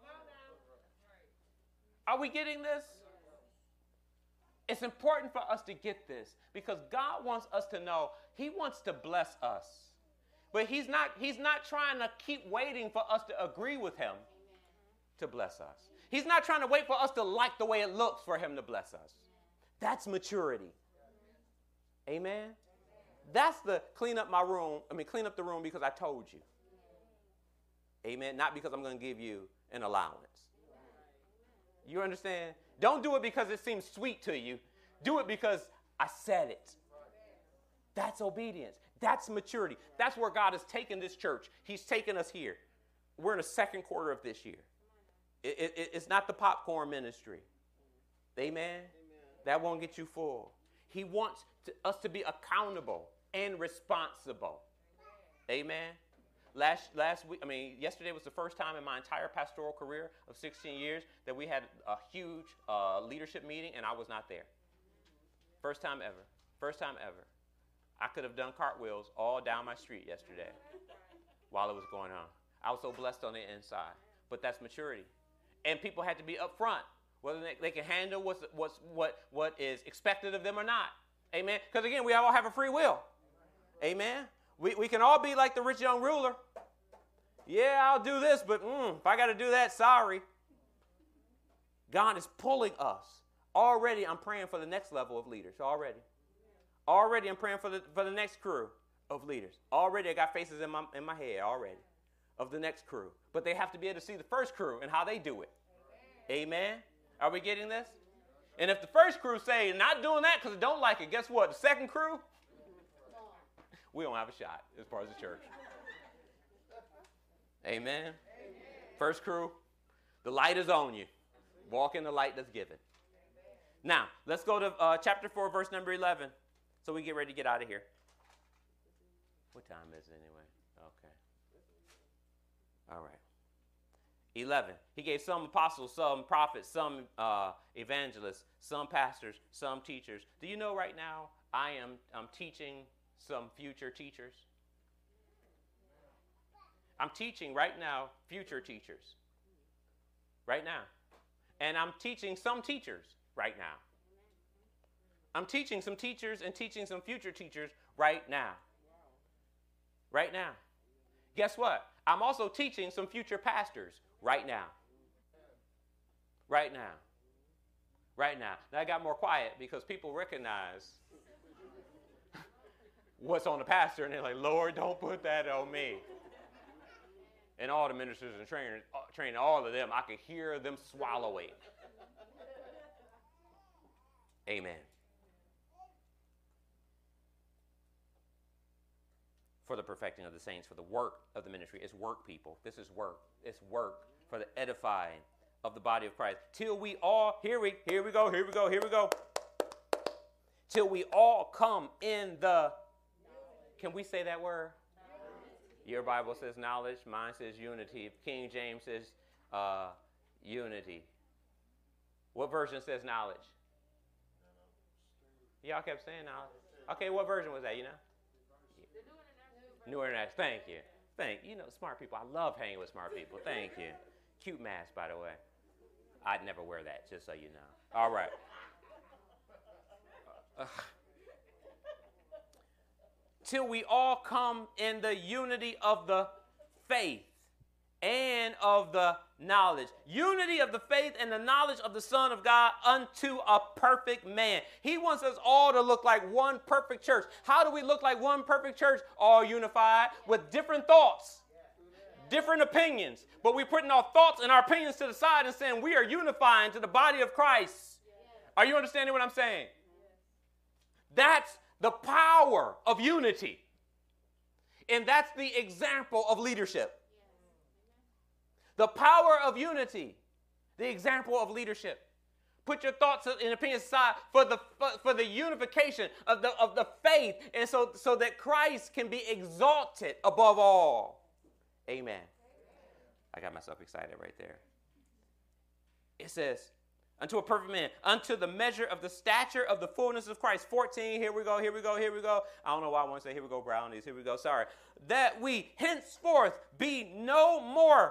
Are we getting this? It's important for us to get this because God wants us to know he wants to bless us. But he's not, he's not trying to keep waiting for us to agree with him to bless us. He's not trying to wait for us to like the way it looks for him to bless us. That's maturity. Amen? That's the clean up my room. I mean, clean up the room because I told you. Amen? Not because I'm going to give you an allowance. You understand? Don't do it because it seems sweet to you. Do it because I said it. That's obedience. That's maturity. That's where God has taken this church. He's taken us here. We're in the second quarter of this year. It, it, it's not the popcorn ministry. Amen? Amen. That won't get you full. He wants to, us to be accountable and responsible. Amen? Last last week, I mean, yesterday was the first time in my entire pastoral career of sixteen years that we had a huge uh, leadership meeting, and I was not there. First time ever. First time ever. I could have done cartwheels all down my street yesterday while it was going on. I was so blessed on the inside. But that's maturity. And people had to be upfront, whether they, they can handle what's, what's, what, what is expected of them or not. Amen? Because, again, we all have a free will. Amen? We, we can all be like the rich young ruler. Yeah, I'll do this, but mm, if I got to do that, sorry. God is pulling us. Already, I'm praying for the next level of leaders. Already. Already, I'm praying for the, for the next crew of leaders. Already, I got faces in my, in my head already of the next crew. But they have to be able to see the first crew and how they do it. Amen? Are we getting this? And if the first crew say, not doing that because I don't like it, guess what? The second crew, we don't have a shot as far as the church. Amen? Amen? First crew, the light is on you. Walk in the light that's given. Now, let's go to uh, chapter four, verse number eleven. So we get ready to get out of here. What time is it anyway? Okay. All right. eleven. He gave some apostles, some prophets, some uh, evangelists, some pastors, some teachers. Do you know right now I am I'm teaching some future teachers? I'm teaching right now future teachers. Right now. And I'm teaching some teachers right now. I'm teaching some teachers and teaching some future teachers right now. Right now. Guess what? I'm also teaching some future pastors right now. Right now. Right now. Now I got more quiet because people recognize what's on the pastor and they're like, Lord, don't put that on me. And all the ministers and trainers, training all of them, I could hear them swallowing. Amen. For the perfecting of the saints, for the work of the ministry. It's work, people. This is work. It's work for the edifying of the body of Christ. Till we all, here we, here we go, here we go, here we go. Till we all come in the, can we say that word? Your Bible says knowledge. Mine says unity. King James says uh, unity. What version says knowledge? Y'all kept saying knowledge. Okay, what version was that, you know? New International. Thank you. Thank you. You know, smart people. I love hanging with smart people. Thank you. Cute mask, by the way. I'd never wear that, just so you know. All right. Uh, till we all come in the unity of the faith and of the knowledge. Unity of the faith and the knowledge of the Son of God unto a perfect man. He wants us all to look like one perfect church. How do we look like one perfect church? All unified with different thoughts, different opinions. But we're putting our thoughts and our opinions to the side and saying we are unifying to the body of Christ. Are you understanding what I'm saying? That's the power of unity. And that's the example of leadership. The power of unity, the example of leadership. put your thoughts and opinions aside for the for, for the unification of the of the faith, and so so that Christ can be exalted above all. Amen. I got myself excited right there. It says, unto a perfect man, unto the measure of the stature of the fullness of Christ. fourteen, here we go, here we go, here we go. I don't know why I want to say here we go, brownies, here we go, sorry. That we henceforth be no more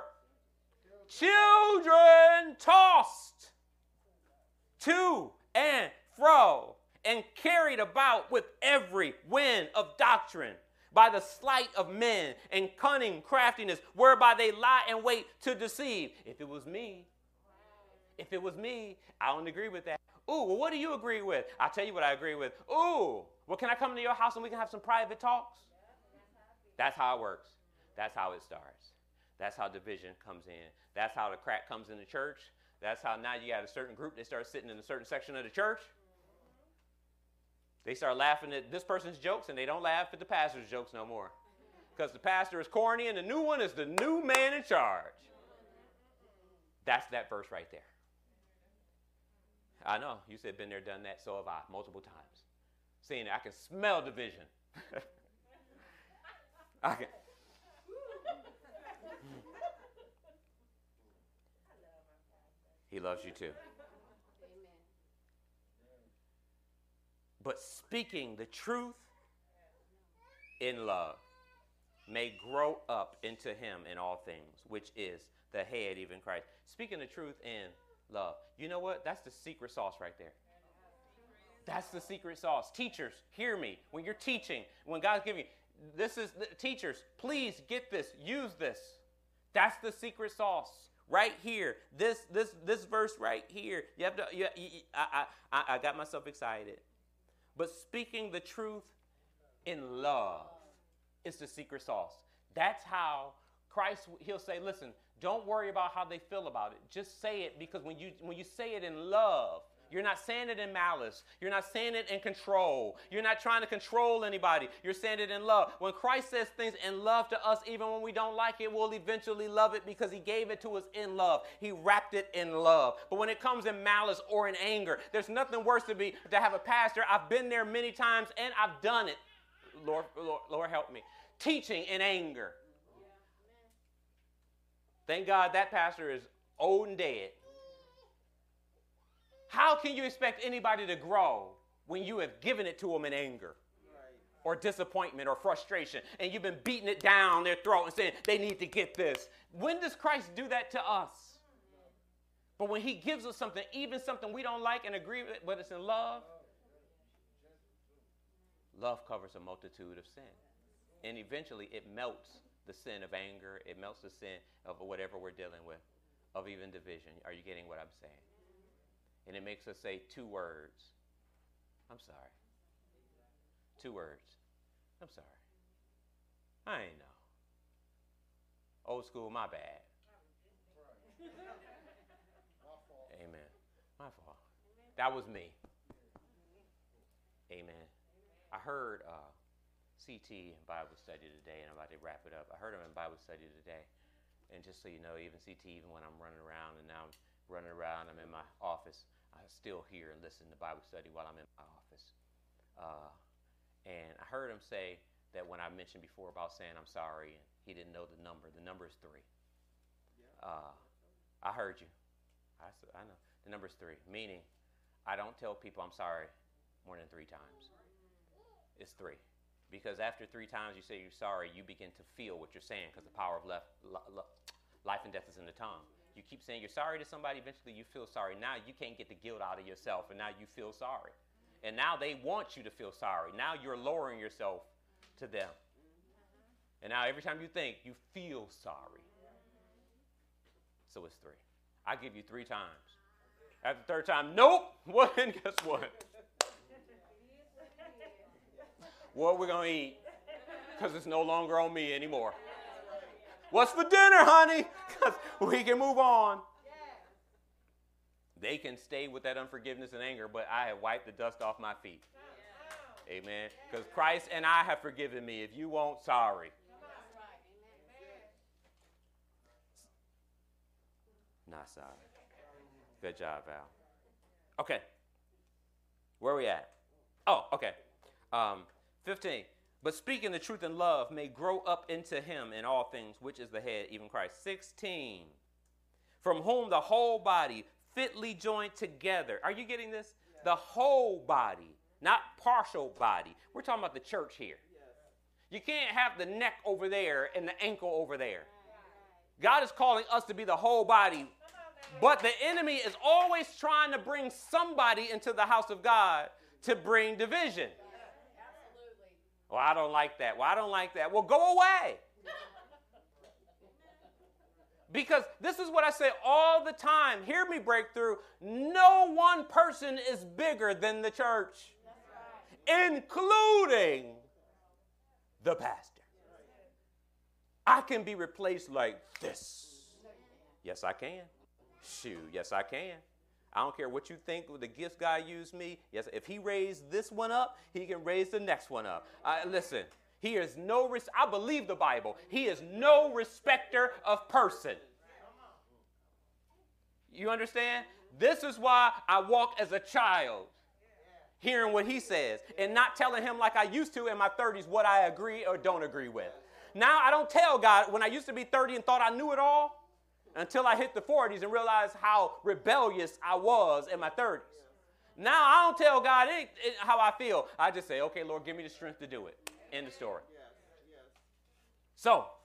children tossed to and fro and carried about with every wind of doctrine by the sleight of men and cunning craftiness, whereby they lie in wait to deceive. If it was me, if it was me, I don't agree with that. Ooh, well, what do you agree with? I'll tell you what I agree with. Ooh, well, can I come to your house and we can have some private talks? That's how it works. That's how it starts. That's how division comes in. That's how the crack comes in the church. That's how now you got a certain group, they start sitting in a certain section of the church. They start laughing at this person's jokes, and they don't laugh at the pastor's jokes no more. Because the pastor is corny, and the new one is the new man in charge. That's that verse right there. I know. You said been there, done that. So have I, multiple times. Seeing it, I can smell division. I can. He loves you too. But speaking the truth in love may grow up into him in all things, which is the head, even Christ. Speaking the truth in love. You know what? That's the secret sauce right there. That's the secret sauce. Teachers, hear me. When you're teaching, when God's giving you, this is, teachers, please get this. Use this. That's the secret sauce. Right here, this this this verse right here. You have to. You, you, I, I I got myself excited, but speaking the truth in love is the secret sauce. That's how Christ. He'll say, "Listen, don't worry about how they feel about it. Just say it, because when you when you say it in love, you're not saying it in malice. You're not saying it in control. You're not trying to control anybody. You're saying it in love. When Christ says things in love to us, even when we don't like it, we'll eventually love it because he gave it to us in love. He wrapped it in love. But when it comes in malice or in anger, there's nothing worse to be to have a pastor. I've been there many times and I've done it. Lord, Lord, Lord help me. Teaching in anger. Thank God that pastor is old and dead. How can you expect anybody to grow when you have given it to them in anger or disappointment or frustration, and you've been beating it down their throat and saying they need to get this? When does Christ do that to us? But when he gives us something, even something we don't like and agree with, but it's in love, love covers a multitude of sin. And eventually it melts the sin of anger. It melts the sin of whatever we're dealing with, of even division. Are you getting what I'm saying? And it makes us say two words. I'm sorry. Two words. I'm sorry. I ain't know. Old school, my bad. Amen. My fault. That was me. Amen. I heard uh, C T in Bible study today, and I'm about to wrap it up. I heard him in Bible study today. And just so you know, even C T, even when I'm running around, and now I'm running around, I'm in my office, I still hear and listen to Bible study while I'm in my office. Uh, and I heard him say that when I mentioned before about saying I'm sorry, and he didn't know the number. The number is three. Uh, I heard you. I, I know. The number is three, meaning I don't tell people I'm sorry more than three times. It's three. Because after three times you say you're sorry, you begin to feel what you're saying, because the power of left, life and death is in the tongue. You keep saying you're sorry to somebody, eventually you feel sorry. Now you can't get the guilt out of yourself, and now you feel sorry. And now they want you to feel sorry. Now you're lowering yourself to them. And now every time you think, you feel sorry. So it's three. I give you three times. After the third time, nope. Well, then guess what? What we're going to eat, because it's no longer on me anymore. What's for dinner, honey? Because we can move on. They can stay with that unforgiveness and anger, but I have wiped the dust off my feet. Amen. Because Christ and I have forgiven me. If you won't, sorry. Not sorry. Good job, Val. Okay. Where are we at? Oh, okay. Um, fifteen. But speaking the truth in love may grow up into him in all things, which is the head, even Christ. sixteen. From whom the whole body fitly joined together. Are you getting this? Yes. The whole body, not partial body. We're talking about the church here. Yes. You can't have the neck over there and the ankle over there. God is calling us to be the whole body. But the enemy is always trying to bring somebody into the house of God to bring division. Well, I don't like that. Well, I don't like that. Well, go away. Because this is what I say all the time. Hear me, Breakthrough. No one person is bigger than the church, including the pastor. I can be replaced like this. Yes, I can. Shoot, yes, I can. I don't care what you think of the gifts God used me. Yes, if he raised this one up, he can raise the next one up. Uh, listen, he is no, res- I believe the Bible. He is no respecter of person. You understand? This is why I walk as a child, hearing what he says and not telling him like I used to in my thirties what I agree or don't agree with. Now I don't tell God when I used to be thirty and thought I knew it all, until I hit the forties and realized how rebellious I was in my thirties. Now I don't tell God it, it, how I feel. I just say, okay, Lord, give me the strength to do it. End of story. So,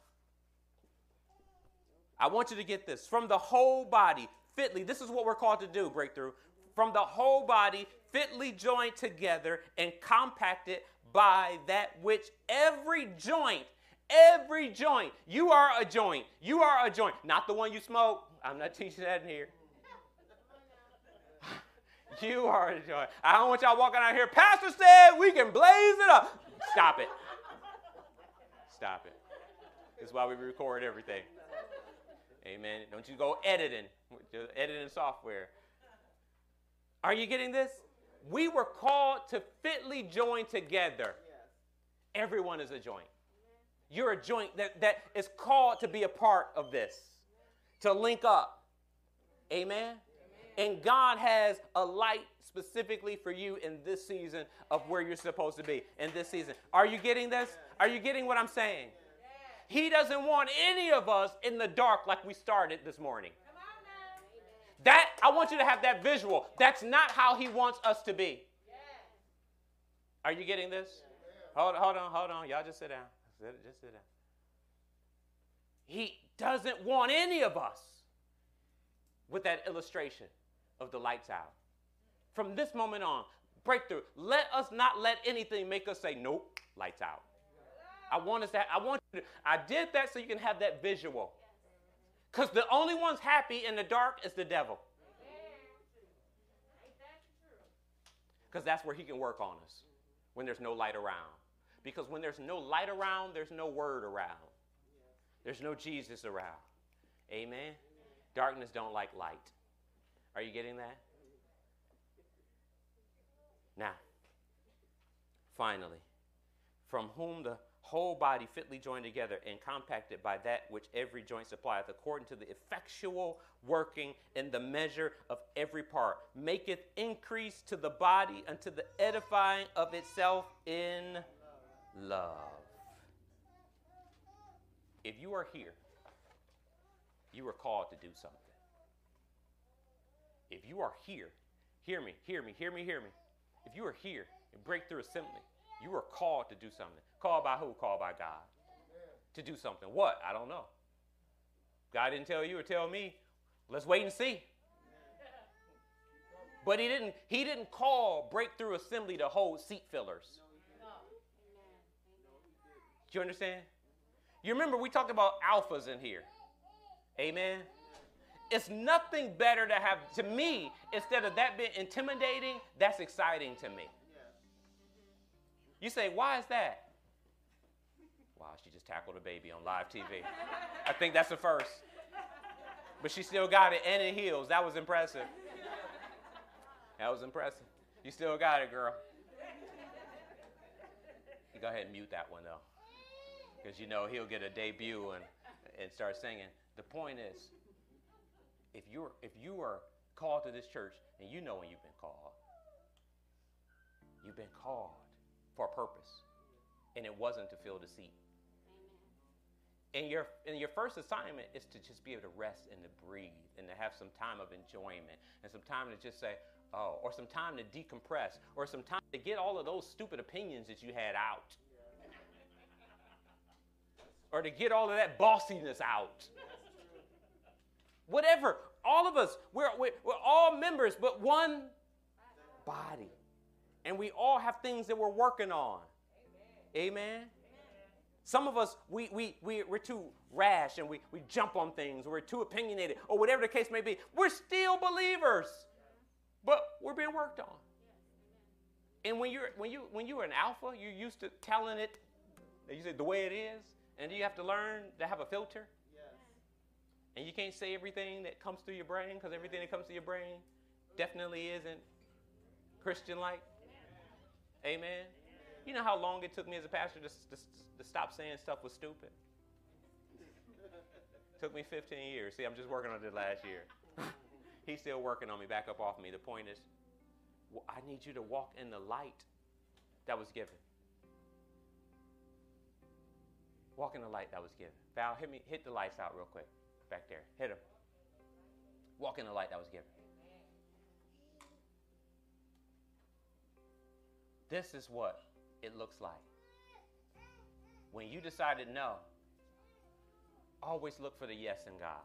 I want you to get this. From the whole body, fitly, this is what we're called to do, Breakthrough. From the whole body, fitly joined together and compacted by that which every joint Every joint. You are a joint. You are a joint. Not the one you smoke. I'm not teaching that in here. You are a joint. I don't want y'all walking out here. Pastor said we can blaze it up. Stop it. Stop it. This is why we record everything. Amen. Don't you go editing. Editing software. Are you getting this? We were called to fitly join together. Everyone is a joint. You're a joint that, that is called to be a part of this, to link up. Amen? Amen? And God has a light specifically for you in this season of where you're supposed to be in this season. Are you getting this? Are you getting what I'm saying? He doesn't want any of us in the dark like we started this morning. That, I want you to have that visual. That's not how he wants us to be. Are you getting this? Hold, hold on, hold on. Y'all just sit down. Just sit down. He doesn't want any of us with that illustration of the lights out. From this moment on, Breakthrough, let us not let anything make us say, nope, lights out. I want us to, I want you to, I did that so you can have that visual. Because the only one's happy in the dark is the devil. Because that's where he can work on us when there's no light around. Because when there's no light around, there's no word around. There's no Jesus around. Amen? Amen. Darkness don't like light. Are you getting that? Now, finally, from whom the whole body fitly joined together and compacted by that which every joint supplieth, according to the effectual working in the measure of every part, maketh increase to the body unto the edifying of itself in love. If you are here, you are called to do something. If you are here, hear me, hear me, hear me, hear me. If you are here in Breakthrough Assembly, you are called to do something. Called by who? Called by God. To do something. What? I don't know. God didn't tell you or tell me. Let's wait and see. But he didn't, he didn't call Breakthrough Assembly to hold seat fillers. Do you understand? You remember we talked about alphas in here. Amen? It's nothing better to have, to me, instead of that being intimidating, that's exciting to me. You say, why is that? Wow, she just tackled a baby on live T V. I think that's the first. But she still got it, and in heels. That was impressive. That was impressive. You still got it, girl. You go ahead and mute that one, though. Because you know he'll get a debut and, and start singing. The point is, if you're if you are called to this church, and you know when you've been called. You've been called for a purpose, and it wasn't to fill the seat. And your, and your first assignment is to just be able to rest and to breathe and to have some time of enjoyment and some time to just say, oh, or some time to decompress or some time to get all of those stupid opinions that you had out. Or to get all of that bossiness out. Whatever. All of us, we're, we're, we're all members, but one body. And we all have things that we're working on. Amen. Amen. Some of us, we, we, we, we're too rash and we, we jump on things. We're too opinionated or whatever the case may be. We're still believers, but we're being worked on. And when you're, when you, when you're an alpha, you're used to telling it, you say the way it is, and you have to learn to have a filter. Yes. And you can't say everything that comes through your brain because everything that comes through your brain definitely isn't Christian-like. Amen. Amen. You know how long it took me as a pastor to, to, to stop saying stuff was stupid? Took me fifteen years. See, I'm just working on it last year. He's still working on me, back up off me. The point is, well, I need you to walk in the light that was given. Walk in the light that was given. Val, hit me, hit the lights out real quick. Back there. Hit them. Walk in the light that was given. This is what it looks like. When you decided no, always look for the yes in God.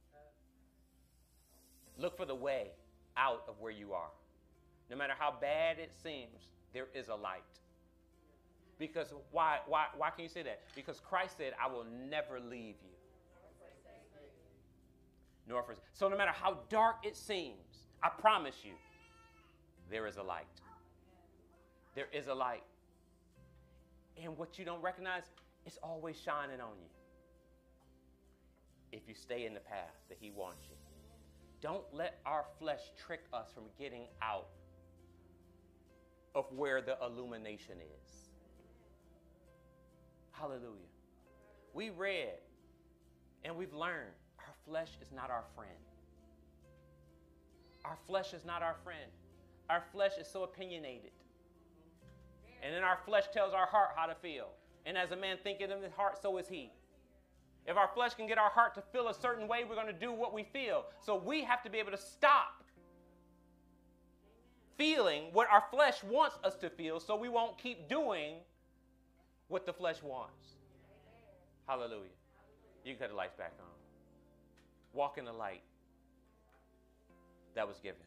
Look for the way out of where you are. No matter how bad it seems, there is a light. Because why, why, why can you say that? Because Christ said, I will never leave you. Nor forsake. So no matter how dark it seems, I promise you, there is a light. There is a light. And what you don't recognize, it's always shining on you. If you stay in the path that he wants you. Don't let our flesh trick us from getting out of where the illumination is. Hallelujah. We read and we've learned our flesh is not our friend. Our flesh is not our friend. Our flesh is so opinionated. And then our flesh tells our heart how to feel. And as a man thinketh in his heart, so is he. If our flesh can get our heart to feel a certain way, we're going to do what we feel. So we have to be able to stop feeling what our flesh wants us to feel so we won't keep doing what the flesh wants. Hallelujah. You can cut the lights back on. Walk in the light that was given.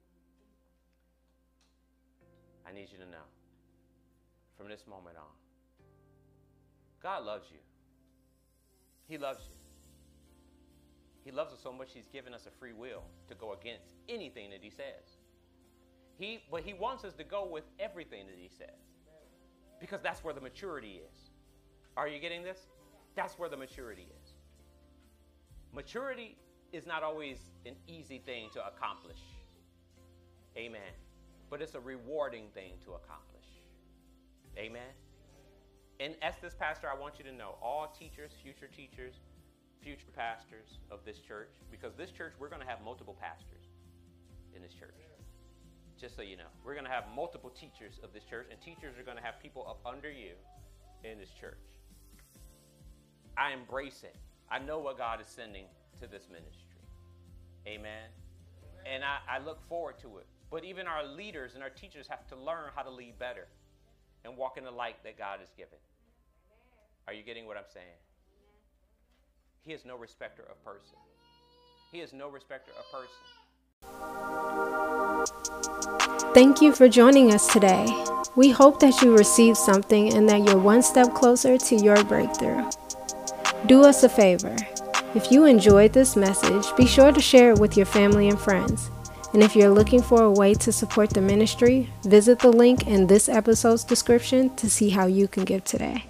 I need you to know, from this moment on, God loves you. He loves you. He loves us so much, he's given us a free will to go against anything that he says. He, but he wants us to go with everything that he says. Because that's where the maturity is. Are you getting this? That's where the maturity is. Maturity is not always an easy thing to accomplish. Amen. But it's a rewarding thing to accomplish. Amen. And as this pastor, I want you to know, all teachers, future teachers, future pastors of this church, because this church, we're going to have multiple pastors in this church. Just so you know, we're going to have multiple teachers of this church, and teachers are going to have people up under you in this church. I embrace it. I know what God is sending to this ministry. Amen. And I, I look forward to it. But even our leaders and our teachers have to learn how to lead better and walk in the light that God has given. Are you getting what I'm saying? He is no respecter of person. He is no respecter of person. Thank you for joining us today. We hope that you received something and that you're one step closer to your breakthrough. Do us a favor. If you enjoyed this message, be sure to share it with your family and friends. And if you're looking for a way to support the ministry, visit the link in this episode's description to see how you can give today.